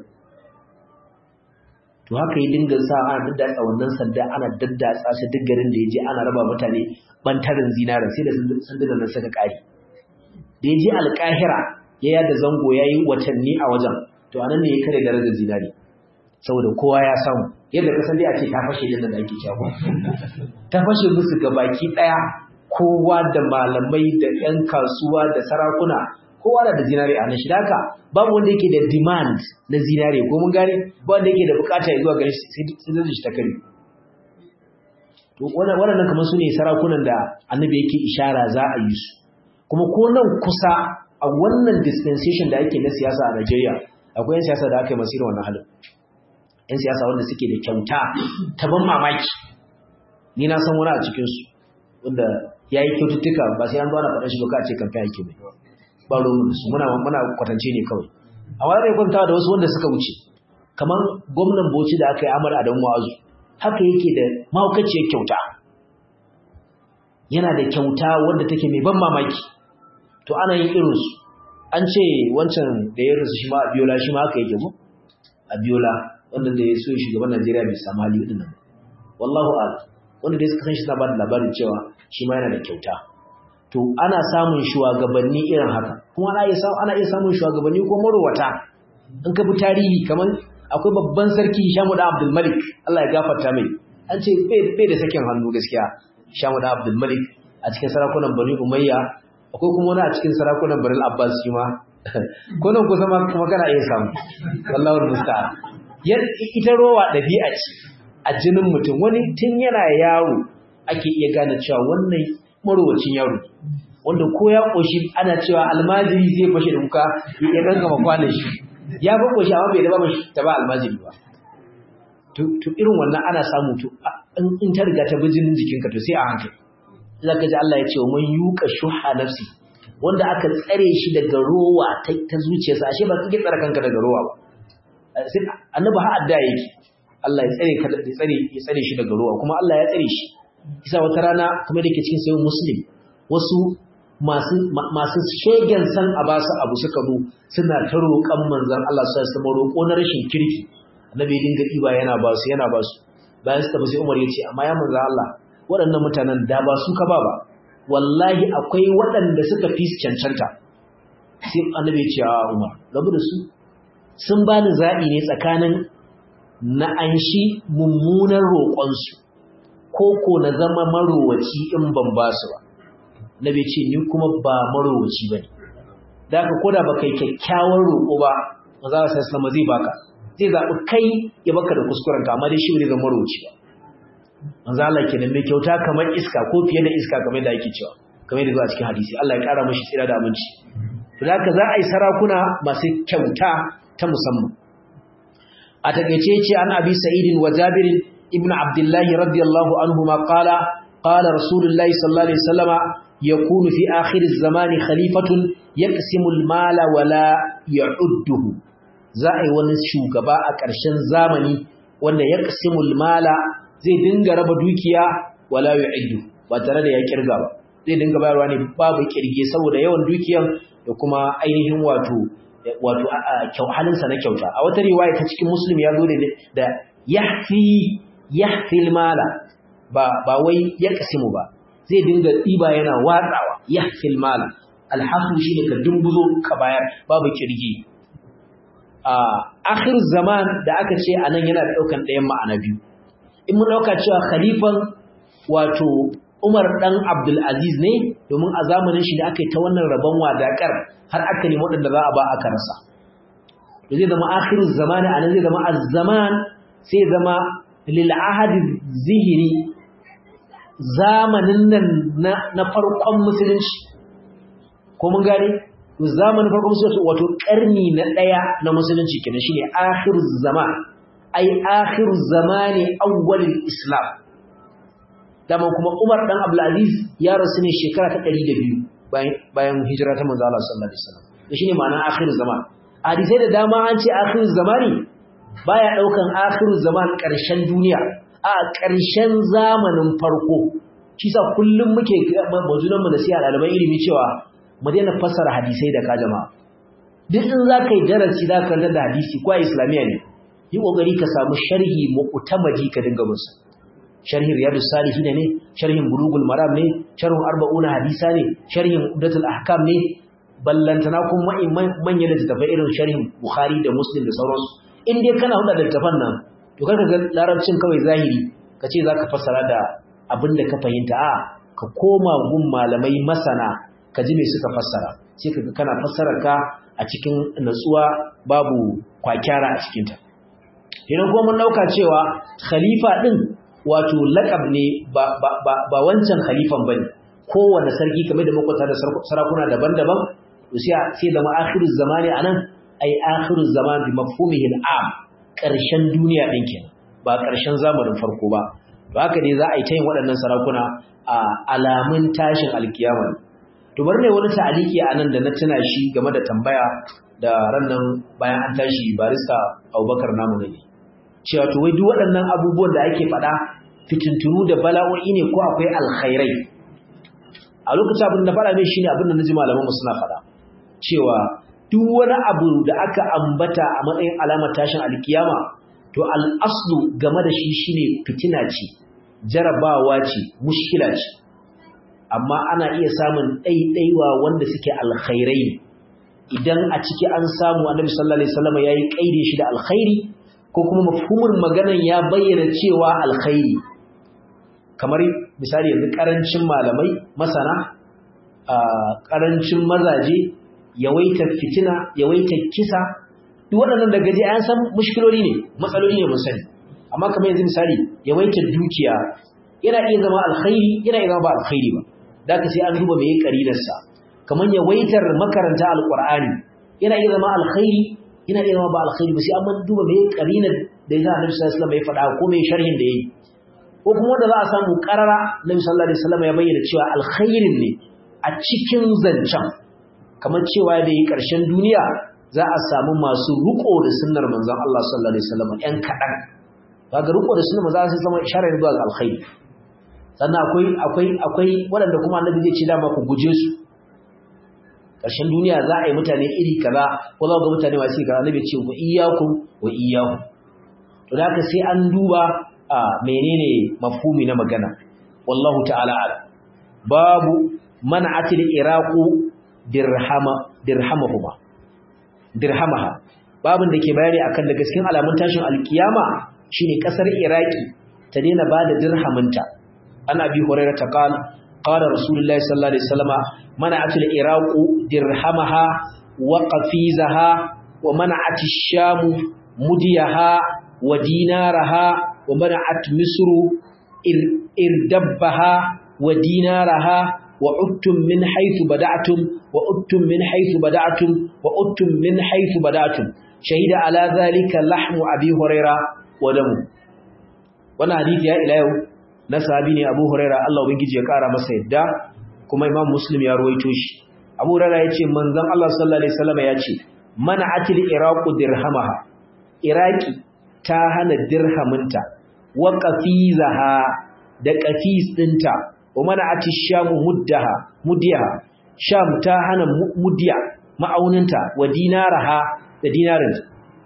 To haka yi dinga sa ana daddatsa wannan sanda ana daddatsa shi duk garin da ya je ana raba mutane bantarin zinarin sai da sandunan nan suka kare. Da ya je Alƙahira ya yada zango ya yi watanni a wajen, to anan ne ya kare darajar zinari saboda kowa ya samu yadda kasan dai a ce ta fashe din da ake cewa ta fashe musu gabaki daya, kowa da malamai da ƴan kasuwa da sarakuna kowa da zinari a nan shi haka babu wanda yake da demand na zinari ko mun gane ba wanda yake da bukata ya zuwa gare shi sai da shi ta kare. To wannan kamar su ne sarakunan da annabi yake ishara za a yi su. Kuma ko nan kusa a wannan dispensation da ake na siyasa a Najeriya akwai 'yan siyasa da aka yi masu irin wannan halin. 'Yan siyasa wanda suke da kyauta ta ban mamaki. Ni na san wani a cikinsu wanda ya yi kyaututtuka ba sai an zo ana faɗin shi ba ka ce kamfe ake mai. Ba ruwan su muna kwatance ne kawai. A wani rai kwanta da wasu wanda suka wuce kamar gwamnan Bauchi da aka yi Ahmad Adamu Mu'azu haka yake da mahaukaciyar kyauta. Yana da kyauta wanda take mai ban mamaki. To ana yin irinsu. An ce wancan da ya rasu shi ma Abiola shi ma haka yake mu? Abiola wanda da ya so shugaban Najeriya bai samu hali din nan. Wallahu a'lam. Wanda dai suka san shi na ba da labarin cewa shi ma yana da kyauta. To ana samun shugabanni irin haka. Kuma ana iya samun shugabanni ko marowata. In ka bi tarihi kamar akwai babban sarki Hishamu da Abdul Malik, Allah ya gafarta mai. An ce bai da sakin hannu gaskiya Hishamu da Abdul Malik a cikin sarakunan Bani Umayya, akwai kuma wani a cikin sarakunan Bani Abbas shi ma. Ko nan kusa ma kuma kana iya samu. Wallahi musta'an. Ita rowa dabi'a ce a jinin mutum. Wani tun yana yaro ake iya gane cewa wannan marowacin yaro wanda ko ya koshi ana cewa almajiri zai fashe da kuka ya gangama kwanan shi ya ba koshi amma bai da ba shi ta ba almajiri ba. To irin wannan ana samu to in ta riga ta bijin jikinka to sai a hankali zaka ji Allah ya ce man yuqa shuha nafsi wanda aka tsare shi daga rowa ta zuciyarsa ashe ba kake tsare kanka daga rowa ba. Sai annabi ha adda yake Allah ya tsare ka ya tsare shi daga rowa kuma Allah ya tsare shi. Isa wata rana kuma da ke cikin sayin Muslim wasu masu shegen san a basu abu suka zo suna ta roƙon manzon Allah su sa roƙo na rashin kirki. Annabi ya dinga ɗiba yana basu bayan suka sai Umar ya ce amma ya manzon Allah waɗannan mutanen da ba su ka ba wallahi akwai waɗanda suka fi cancanta. Sai Annabi ya ce a Umar rabu da su sun bani zaɓi ne tsakanin na anshi mummunan roƙonsu ko na zama marowaci in ban ba su ba. Nabi ce ni kuma ba marowaci ba ne. Da aka koda ba kai kyakkyawan roƙo ba, maza Allah sallama zai baka. Zai zaɓi kai ya baka da kuskurenka amma dai shi ne zama marowaci ba. Maza Allah kenan mai kyauta kamar iska ko fiye da iska kamar da ake cewa. Kamar da zuwa cikin hadisi Allah ya ƙara mashi tsira da aminci. Da haka za a yi sarakuna masu kyauta ta musamman. A takeice ce an Abi Sa'idin wa Jabirin ابن عبد الله رضي الله عنهما قال رسول الله صلى الله عليه وسلم يكون في آخر الزمان خليفة يقسم المال ولا يعده زائي ونشوغبا أكرشن زامني وأن يقسم المال زي دنگا رب دوكيا ولا يعده باترد يكرغا زي دنگا بارواني باب كرغي سودا يوان دوكيا يكما أينهم واتو halinsa na kyauta a wata riwaya ta cikin Muslim ya zo da yahfil mala ba wai ya kasimu ba zai dinga diba yana watsawa yahfil mala alhafu shine ka dumbuzo ka bayar babu kirgi. Akhir zaman da aka ce anan yana daukan ɗayan ma'ana biyu. In mun dauka cewa khalifan wato Umar dan Abdul Aziz ne domin a zamanin shi da aka yi ta wannan rabon wadakar har aka nemi wadanda za a ba aka rasa. Zai zama akhir zaman anan zai zama az-zaman sai zama lil'ahadi zihiri zamanin nan na farkon musulunci ko mun gane zamanin farkon musulunci wato karni na daya na musulunci kenan shine akhiruz zaman ai akhiruz zamani awwalil islam. Dama kuma Umar dan Abdul Aziz ya rasu ne shekara ta 102 bayan hijira ta manzo Allah sallallahu alaihi wasallam. Shine ma'anar akhiruz zaman. Hadisai da dama an ce akhiruz zamani baya daukan akhiru zaman ƙarshen duniya a ƙarshen zamanin farko shi sa kullum muke majunan mu nasiha ɗaliban ilimi cewa mu daina fassara hadisai da ka jama'a duk in za ka yi darasi za ka karanta da hadisi ko a islamiyya ne yi ƙoƙari ka samu sharhi mu'tamadi ka dinga musu sharhin riyadus salihin ne sharhin bulugul maram ne sharhin arba'una hadisa ne sharhin umdatul ahkam ne ballantana kuma manyan littattafai irin sharhin bukhari da muslim da sauransu in dai kana huda da littattafan nan to kar ka ga larabcin kawai zahiri ka ce za ka fassara da abin da ka fahimta a ka koma gun malamai masana ka ji me suka fassara sai ka ga kana fassarar ka a cikin natsuwa babu kwakyara a cikinta idan kuma mun dauka cewa khalifa din wato laqab ne ba wancan khalifan bane kowanne sarki kamar da makwata da sarakuna daban-daban to sai da ma'akhiruz zamani anan ai akhiruz zaman bi mafhumihi al'am karshen duniya din kenan ba karshen zamanin farko ba to haka dai za a yi tayin waɗannan sarakuna a alamun tashin alkiyama to bar ne wani ta'aliki anan da na tuna shi game da tambaya da rannan bayan an tashi barista Abubakar namu ne cewa to wai duk waɗannan abubuwan da ake faɗa fitintunu da bala'o'i ne ko akwai alkhairai a lokacin abin da faɗa mai shine abin da naji malaman mu suna faɗa cewa duk wani abu da aka ambata a matsayin alamar tashin alkiyama to al-aslu game da shi shine fitina ce jarabawa ce mushkila ce amma ana iya samun ɗaiɗaiwa wanda suke alkhairai idan a ciki an samu annabi sallallahu alaihi wasallam yayi kaide shi da alkhairi ko kuma mafhumul maganan ya bayyana cewa alkhairi kamar misali yanzu karancin malamai masana karancin mazaje yawaitar fitina yawaitar kisa duk waɗannan da gaji an san mushkiloli ne matsaloli ne mun sani amma kamar yanzu misali yawaitar dukiya yana iya zama alkhairi yana iya zama ba alkhairi ba da ka sai an duba me karinarsa kamar yawaitar makaranta alqur'ani yana iya zama alkhairi yana iya zama ba alkhairi ba sai an duba me karinar da ya Annabi sallallahu alaihi wasallam ya faɗa ko me sharhin da yayi ko kuma wanda za a samu karara Annabi sallallahu alaihi wasallam ya bayyana cewa alkhairin ne a cikin zancen kamar cewa da yi ƙarshen duniya za a samu masu riko da sunnar manzon Allah sallallahu alaihi wasallam ɗan kaɗan kaga riko da sunnar manzon sai zama isharar zuwa ga alkhairi sannan akwai waɗanda kuma Annabi zai ce dama ku guje su ƙarshen duniya za a yi mutane iri kaza ko za ga mutane masu kaza Annabi ce wa iyyakum wa iyyahum to da haka sai an duba menene mafhumi na magana wallahu ta'ala babu man'atil iraqu dirhamaha babin da ke bayani akan da gaskin alamun tashin alkiyama shine kasar iraki ta daina bada dirhaminta an abi hurairah ta qala rasulullahi sallallahu alaihi wasallama man'atil iraqu dirhamaha wa qafizaha wa man'atish sham mudiyaha wa dinaraha wa man'at misru irdabbaha wa dinaraha وعدتم من حيث بدأتم وعدتم من حيث بدأتم وعدتم من حيث بدأتم شهد على ذلك لحم أبي هريرة ودمه وانا حديث يا إلهي نسابيني أبو هريرة الله بنجي يقارى مسيدة كما إمام مسلم يرويتوش أبو هريرة يتي منظم الله صلى الله عليه وسلم يتي منعت الإراق درهمها إراقي تاهن الدرهمنتا وقفيزها دقفيز انتا ومنعت الشام مديها شام تا hana mudiya ma'auninta wa dinaraha da dinarinta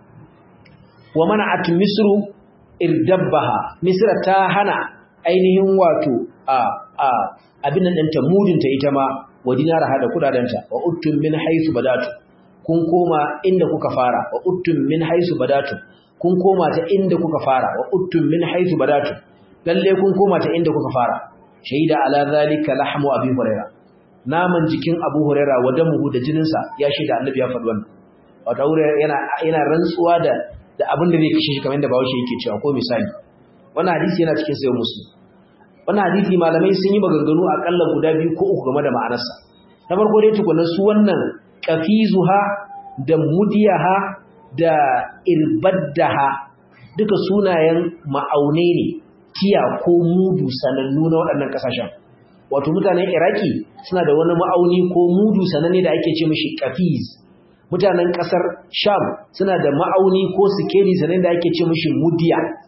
wa mana'at misru irdabbaha misra ta hana ainihin wato abin nan ɗinta mudinta ita ma wa dinaraha da kudadanta wa uttum min haythu badatu kun koma inda kuka fara wa uttum min haythu badatu kun koma ta inda kuka fara wa uttum min haythu badatu lalle kun koma ta inda kuka fara shaida ala zalika lahmu abi hurairah naman jikin abu hurairah wa damuhu da jininsa ya shaida annabi ya faɗi wannan wato yana rantsuwa da abin da zai kashe shi kamar yadda Bahaushe yake cewa ko misali wannan hadisi yana cikin sahih muslim wannan hadisi malamai sun yi maganganu akalla guda biyu ko uku game da ma'anarsa na farko dai tukunan su wannan qafizuha da mudiyaha da irbaddaha duka sunayen ma'aunai ne tiya ko mudu sanannu na waɗannan ƙasashen wato mutanen iraki suna da wani ma'auni ko mudu sananne da ake ce mishi qafiz mutanen ƙasar sham suna da ma'auni ko sikeli sananne da ake ce mishi mudiya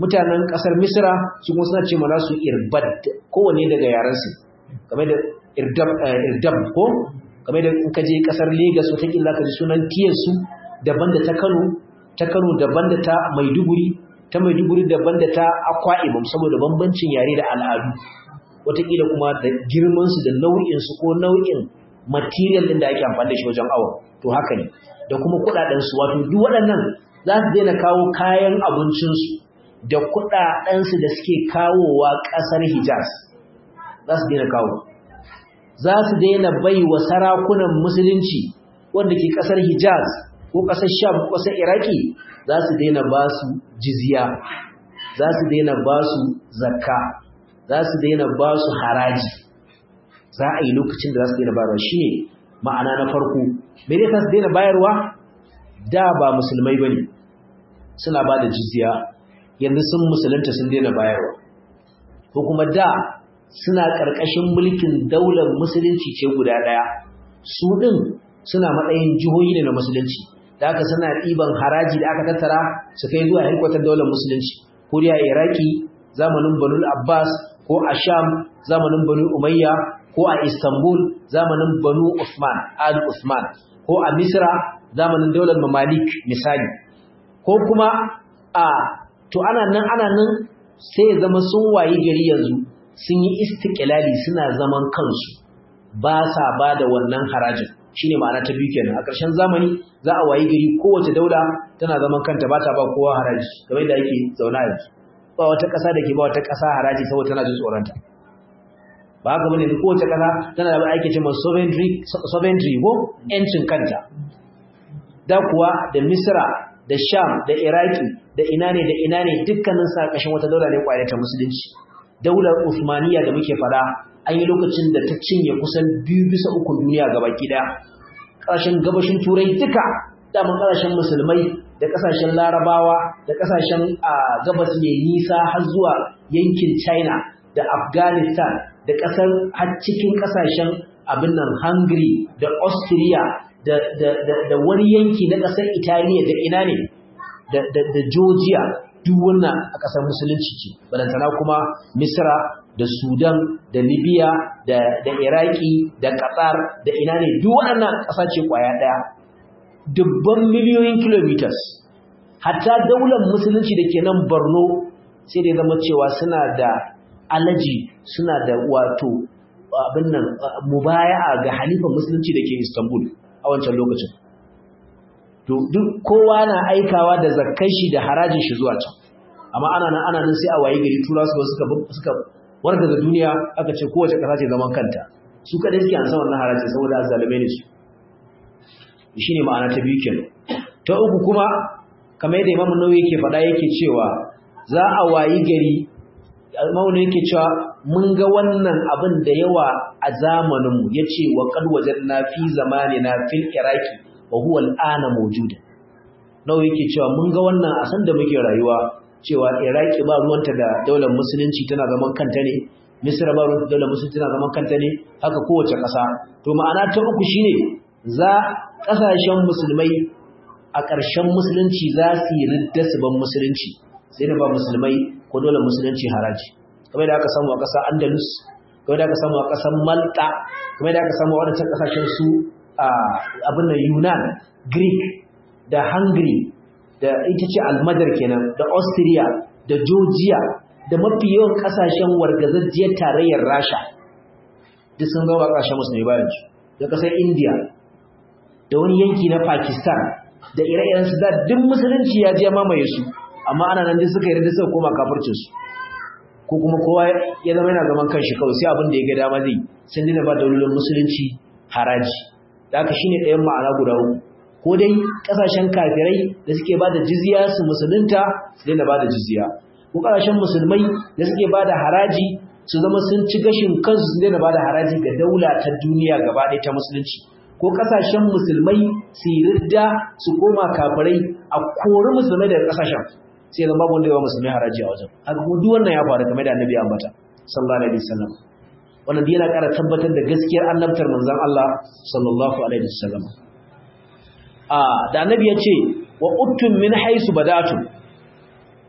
mutanen kasar Misra su kuma suna ce mana su irbad kowanne daga yaran su kamar da irdab ko kamar da in ka je kasar Lagos wata killa ka ji sunan tiyan su daban da ta Kano daban da ta Maiduguri daban da ta Akwa Ibom saboda bambancin yare da al'adu wataƙila kuma da girmansu da nau'insu ko nau'in material ɗin da ake amfani da shi wajen awon to haka ne da kuma kuɗaɗensu wato duk waɗannan za su daina kawo kayan abincinsu da kuɗaɗensu da suke kawowa ƙasar Hijaz za su daina kawo za su daina bai wa sarakunan musulunci wanda ke ƙasar Hijaz ko ƙasar Sham ko ƙasar Iraki za su daina ba su jizya za su daina ba su zakka za su daina ba su haraji za a yi lokacin da za su daina bayarwa shi ne ma'ana na farko me dai su daina bayarwa da ba musulmai ba ne suna ba da jizya yanzu sun musulunta sun daina bayarwa ko kuma da suna ƙarƙashin mulkin daular musulunci ce guda ɗaya su ɗin suna matsayin jihohi ne na musulunci da aka suna ɗiban haraji da aka tattara su kai zuwa headquarter daular musulunci ko dai a Iraki zamanin Banu Abbas ko a Sham zamanin Banu Umayya ko a Istanbul zamanin Banu Uthman al-Uthman ko a Misra zamanin daular Mamalik misali ko kuma to ana nan sai ya zama sun wayi gari yanzu sun yi istiqlali suna zaman kansu ba sa ba da wannan harajin shine ma'ana ta biyu kenan a ƙarshen zamani za a wayi gari kowace daula tana zaman kanta ba ta ba kowa haraji kamar da yake zauna yanzu ba wata ƙasa da ke ba wata ƙasa haraji saboda tana jin tsoronta ba haka bane kowace ƙasa tana da aiki cewa sovereignty ko yancin kanta da kuwa da Misra da Sham da Iraki da ina ne dukkanin sa ƙashin wata daula ne kwaya ta musulunci daular Uthmaniyya da muke fada an yi lokacin da ta cinye kusan 2/3 duniya gabaki daya ƙasashen gabashin turai duka daman ƙasashen musulmai da ƙasashen larabawa da ƙasashen gabas mai nisa har zuwa yankin China da Afghanistan da ƙasar har cikin ƙasashen abin nan Hungary da Austria da wani yanki na ƙasar Italiya da ina ne da Georgia duk wannan a ƙasar musulunci ce balantana kuma Misra da Sudan da Libya da Iraki da Qatar da ina ne duk waɗannan ƙasa ce ƙwaya ɗaya dubban miliyoyin kilometers hatta daular musulunci da ke nan Borno sai da zama cewa suna da alaji suna da wato abin nan mubaya'a ga halifan musulunci da ke Istanbul a wancan lokacin to duk kowa na aikawa da zakkar shi da harajin shi zuwa can amma ana nan sai a waye gari tura su suka warga da duniya aka ce kowace ƙasa ce zaman kanta su kadai suke an san wannan haraji saboda azzalume ne su shine ma'ana ta biyu kenan ta uku kuma kamar yadda Imam Nawawi yake faɗa yake cewa za a wayi gari Imam Nawawi yake cewa mun ga wannan abin da yawa a zamanin mu yace wa qad wajadna fi zamanina fil iraqi wa huwa al'ana mawjuda Nawawi yake cewa mun ga wannan a san da muke rayuwa cewa Iraki ba ruwanta da daular musulunci tana zaman kanta ne Misra ba ruwanta da daular musulunci tana zaman kanta ne haka kowace ƙasa to ma'ana ta uku shine za ƙasashen musulmai a ƙarshen musulunci za su yi ridda su ban musulunci sai da ba musulmai ko daular musulunci haraji kamar da aka samu a ƙasar Andalus kamar da aka samu a ƙasar Malta kamar da aka samu a wadancan ƙasashen su abin da Yunan Greek da Hungary da ita ce almadar kenan da Austria da Georgia da mafi yawan kasashen wargazajjiyar tarayyar Rasha duk sun ga kasashen musulmi bayan su da kasar India da wani yanki na Pakistan da ire-iren su da duk musulunci ya je mamaye su amma ana nan duk suka yarda suka koma kafircin su ko kuma kowa ya zama yana zaman kanshi kawai sai abin da ya ga dama zai sun dina ba dalilin musulunci haraji da haka shine ɗayan ma'ana guda uku ko dai kasashen kafirai da suke bada jizya su musulunta su daina bada jizya ko kasashen musulmai da suke bada haraji su zama sun ci gashin kansu su daina bada haraji ga daula ta duniya gaba ɗaya ta musulunci ko kasashen musulmai su ridda su koma kafirai a kori musulmai daga kasashen sai zama babu wanda yawa musulmai haraji a wajen haka kuma duk wannan ya faru kamar da annabi ya ambata sallallahu alaihi wasallam wannan yana ƙara tabbatar da gaskiyar annabtar manzon Allah sallallahu alaihi wasallam da annabi ya ce wa uttum min haisu badatu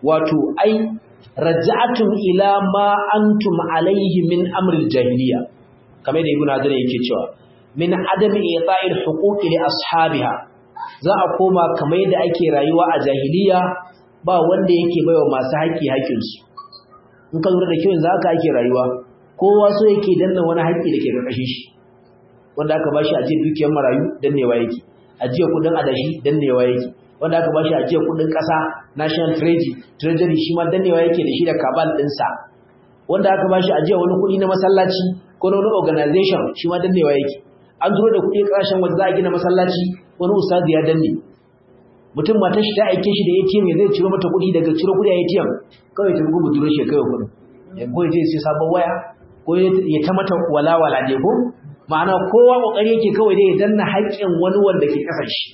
wato ai raja'atum ila ma antum alaihi min amril jahiliya kamar da ibnu hajar yake cewa min adami ita'il huquqi li ashabiha za a koma kamar yadda ake rayuwa a jahiliya ba wanda yake baiwa masu haƙi haƙinsu in ka lura da kyau yanzu haka ake rayuwa kowa so yake danna wani haƙi da ke ƙarƙashin shi wanda aka bashi ajiyar dukiyar marayu dannewa yake ajiyar kudin adashi dannewa yake wanda aka bashi ajiyar kudin ƙasa national treasury shi ma dannewa yake da shi da kabal ɗinsa wanda aka bashi ajiyar wani kuɗi na masallaci ko na wani organization shi ma dannewa yake an turo da kuɗi ƙarshen wanda za a gina masallaci wani ustazi ya danne mutum matar shi ta aike shi da ATM ya zai ciro mata kuɗi daga ciro kuɗi a ATM kawai ta rubu duro shi kawai kuɗin ya goyi zai sai sabon waya ko ya ta mata walawala ne ko ma'ana kowa kokari yake kawai dai ya danna haƙƙin wani wanda ke kasar shi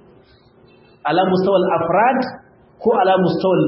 ala mustawal afrad ko ala mustawal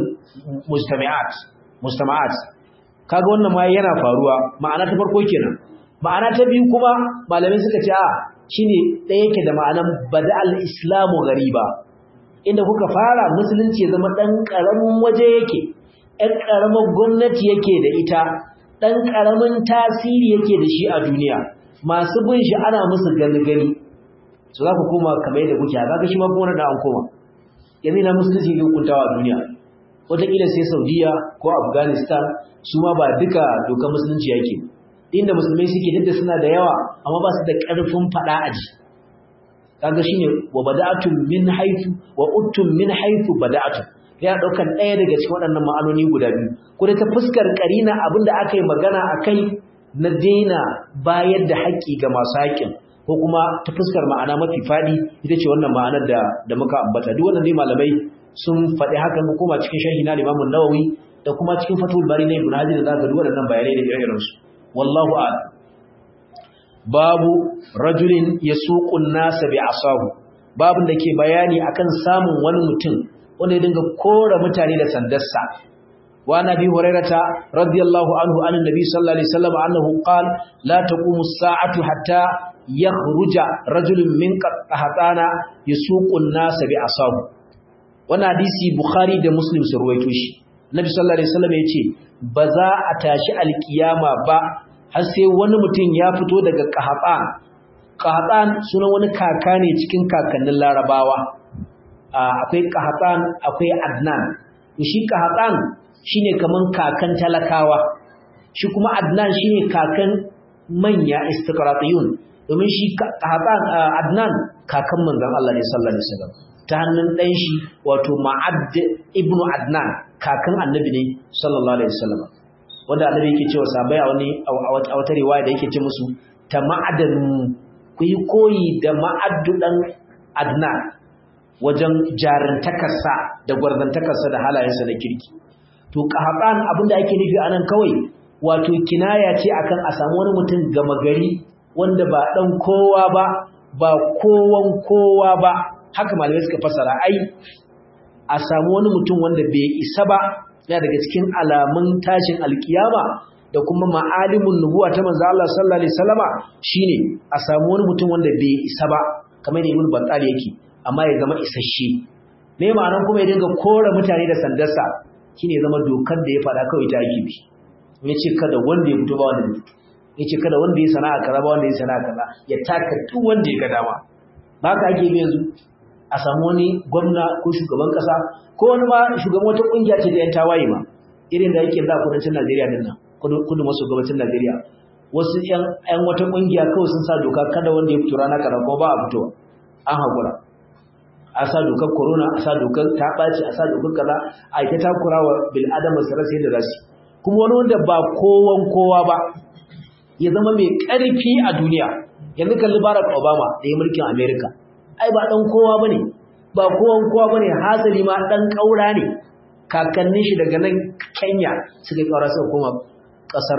mujtama'at kaga wannan ma yana faruwa ma'ana ta farko kenan ma'ana ta biyu kuma malamai suka ce a shine ɗaya yake da ma'anan bada'al islamu gariba inda kuka fara musulunci ya zama ɗan ƙaramin waje yake ɗan ƙaramin gwamnati yake da ita ɗan ƙaramin tasiri yake da shi a duniya masu bin shi ana musu gani su za ku koma kamar yadda kuke haka shi ma kuma da an koma yanzu na musulunci ke hukuntawa a duniya wataƙila sai saudiya ko afghanistan su ma ba duka dokar musulunci yake inda musulmai suke duk suna da yawa amma ba su da ƙarfin faɗa aji kaga shine wa bada'atum min haythu wa uttum min haythu bada'atum ya daukan ɗaya daga cikin waɗannan ma'anoni guda biyu ko da ta fuskar karina abinda aka yi magana akai na daina bayar da haƙƙi ga masu haƙƙin ko kuma ta fuskar ma'ana mafi faɗi ita ce wannan ma'anar da muka ambata duk wannan dai malamai sun faɗi hakan ko kuma cikin sharhi na Imam Nawawi da kuma cikin Fathul Bari na Ibn Hajar da zaka duk waɗannan bayanai da ire-iren su wallahu a'lam babu rajulin yasuqun nasa bi asahu babun da ke bayani akan samun wani mutum wanda ya dinga kora mutane da sandarsa wa nabi hurairata radiyallahu anhu anan nabi sallallahu alaihi wasallam annahu qala la taqumu as-sa'atu hatta yakhruja rajulun min qahtana yasuqun nasa bi asahu wannan hadisi bukhari da muslim su ruwaito shi nabi sallallahu alaihi wasallam yace ba za a tashi alkiyama ba har sai wani mutum ya fito daga Qahtan sunan wani kaka ne cikin kakannin Larabawa akwai Qahtan akwai Adnan shi Qahtan shine kaman kakan talakawa shi kuma Adnan shine kakan manya istiqratiyun domin shi Qahtan Adnan kakan manzon Allah ne sallallahu alaihi wasallam ta hannun dan shi wato Ma'ad ibn Adnan kakan annabi ne sallallahu alaihi wasallam wanda annabi yake cewa sahabbai a wata riwaya da yake ce musu tama'adanu ku yi koyi da ma'addu dan Adnan wajen jarantakarsa da gwarzantakarsa da halayensa na kirki to Qahtan abinda ake nufi anan kawai wato kinaya ce akan a samu wani mutum gama gari wanda ba dan kowa ba kowan kowa ba haka malamai suka fasara ai a samu wani mutum wanda bai isa ba yana daga cikin alamun tashin alkiyama da kuma ma'alimun nubuwa ta manzo Allah sallallahu alaihi wasallama shine a samu wani mutum wanda bai isa ba kamar Ibn Battal yake amma ya zama isasshe me ma'anar kuma ya dinga kore mutane da sandarsa shine zama dokar da ya fada kawai ta yake bi yace kada wanda ya fito ba wanda ya fito yace kada wanda ya sana'a kaza ba wanda ya sana'a kaza ya taka duk wanda ya ga dama ba ka ake yanzu a samu wani gwamna ko shugaban kasa ko wani ma shugaban wata kungiya ce da yan tawaye ma irin da yake da kudancin Najeriya din nan kudu maso gabacin Najeriya wasu yan wata kungiya kawai sun sa doka kada wanda ya fito rana kaza ko ba a fitowa an hakura a sa dokar corona a sa dokar ta baci a sa dokar kaza a ita takurawa bil adama sarasa yadda zasu kuma wani wanda ba kowa ba ya zama mai karfi a duniya yanzu kalli Barack Obama da ya mulkin America ai ba dan kowa bane ba kowa bane hasali ma dan kaura ne kakannin shi daga nan Kenya suka kaura suka koma kasar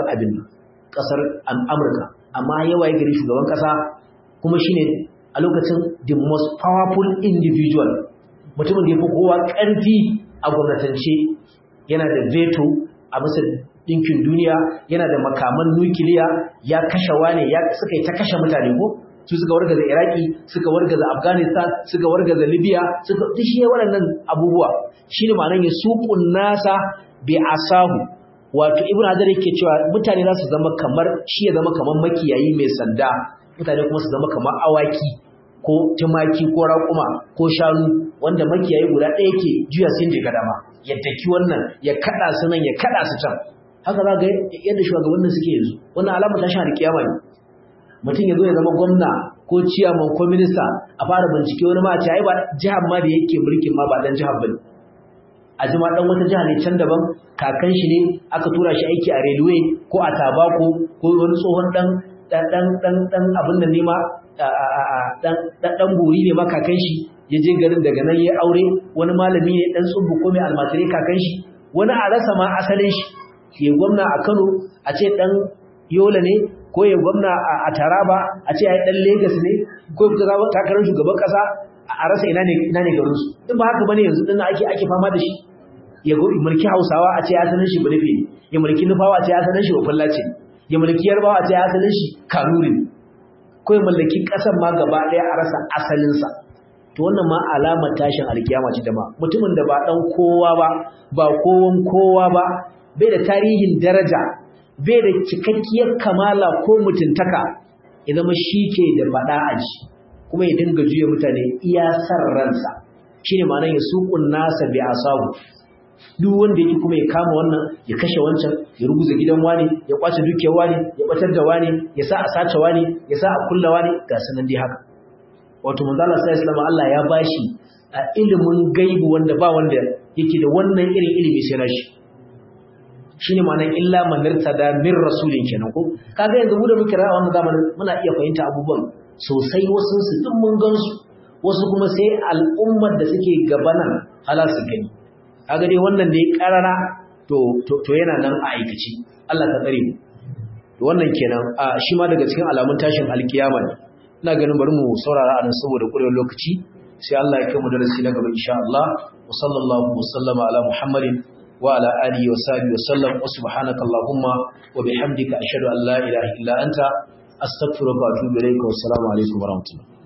Amurka amma yawa ya gari shugaban kasa kuma shine a lokacin the most powerful individual mutumin da yafi kowa karfi a gwamnatance yana da veto a bisa dinkin duniya yana da makaman nukiliya ya kashe wane suka yi ta kashe mutane ko su suka wargaza Iraki suka wargaza Afghanistan suka wargaza Libya suka dishi waɗannan abubuwa shine ma'anar yasuqun nasa bi asahu wato Ibn Hajar yake cewa mutane za su zama kamar shi ya zama kamar makiyayi mai sanda mutane kuma su zama kamar awaki ko tumaki ko raƙuma ko shanu wanda makiyayi guda ɗaya yake juya sun je gadama ya daki wannan ya kada su nan ya kada su can haka za ga yadda shugabannin suke yanzu wannan alama ta shahar kiyama ne mutum ya zo ya zama gwamna ko ciyaman ko minista a fara bincike wani ma a ce ai ba jihar ma da yake mulkin ma ba dan jihar bane a jima dan wata jiha ne can daban kakan shi ne aka tura shi aiki a railway ko a tabako ko wani tsohon dan abin nan ne ma dan buri ne ma kakan shi ya je garin daga nan ya aure wani malami ne dan tsubu ko mai almajirai kakan shi wani a rasa ma asalin shi ya gwamna a Kano a ce dan Yola ne ko ya gwamna a Taraba a ce ai dan Lagos ne ko ya takarar shugaban kasa a rasa ina ne garin su din ba haka bane yanzu din ake fama da shi ya go mulki Hausawa a ce ya sanin shi Bulufe ne ya mulki Nufawa a ce ya sanin shi Bafullace ne ya mulki Yarbawa a ce ya sanin shi Kanuri ne ko ya mallaki kasar ma gaba daya a rasa asalin sa to wannan ma alamar tashin alkiyama ce dama mutumin da ba dan kowa ba kowa ba bai da tarihin daraja bai da cikakkiyar kamala ko mutuntaka ya zama shi ke da fada aji kuma ya dinga juya mutane iya san ransa shine ma'anar ya suqun nasa bi asabu duk wanda yake kuma ya kama wannan ya kashe wancan ya ruguza gidan wani ya kwace dukiyar wani ya batar da wani ya sa a sace wani ya sa a kulla wani ga sanan dai haka wato manzo Allah sallallahu alaihi wasallam Allah ya bashi ilimin gaibu wanda ba wanda yake da wannan irin ilimi sai nashi shine ma'anar illa man irtada min rasulin kenan ko kaga yanzu mu da muke rawa wannan zamanin muna iya fahimta abubuwan sosai wasu su din mun gansu wasu kuma sai al'ummar da suke gabanan hala su gani kaga dai wannan da ya karara to yana nan a aikaci Allah ta tsare mu to wannan kenan shi ma daga cikin alamun tashin alkiyama ne ina ganin bari mu saurara anan saboda kurewar lokaci sai Allah ya kai mu darasi na gaba insha Allah wa sallallahu wa sallama ala Muhammadin wa ala alihi wa sahbihi wa sallam wa subhanaka allahumma wa bihamdika ashhadu an la ilaha illa anta astaghfiruka wa atubu ilayka wa assalamu alaikum wa rahmatullahi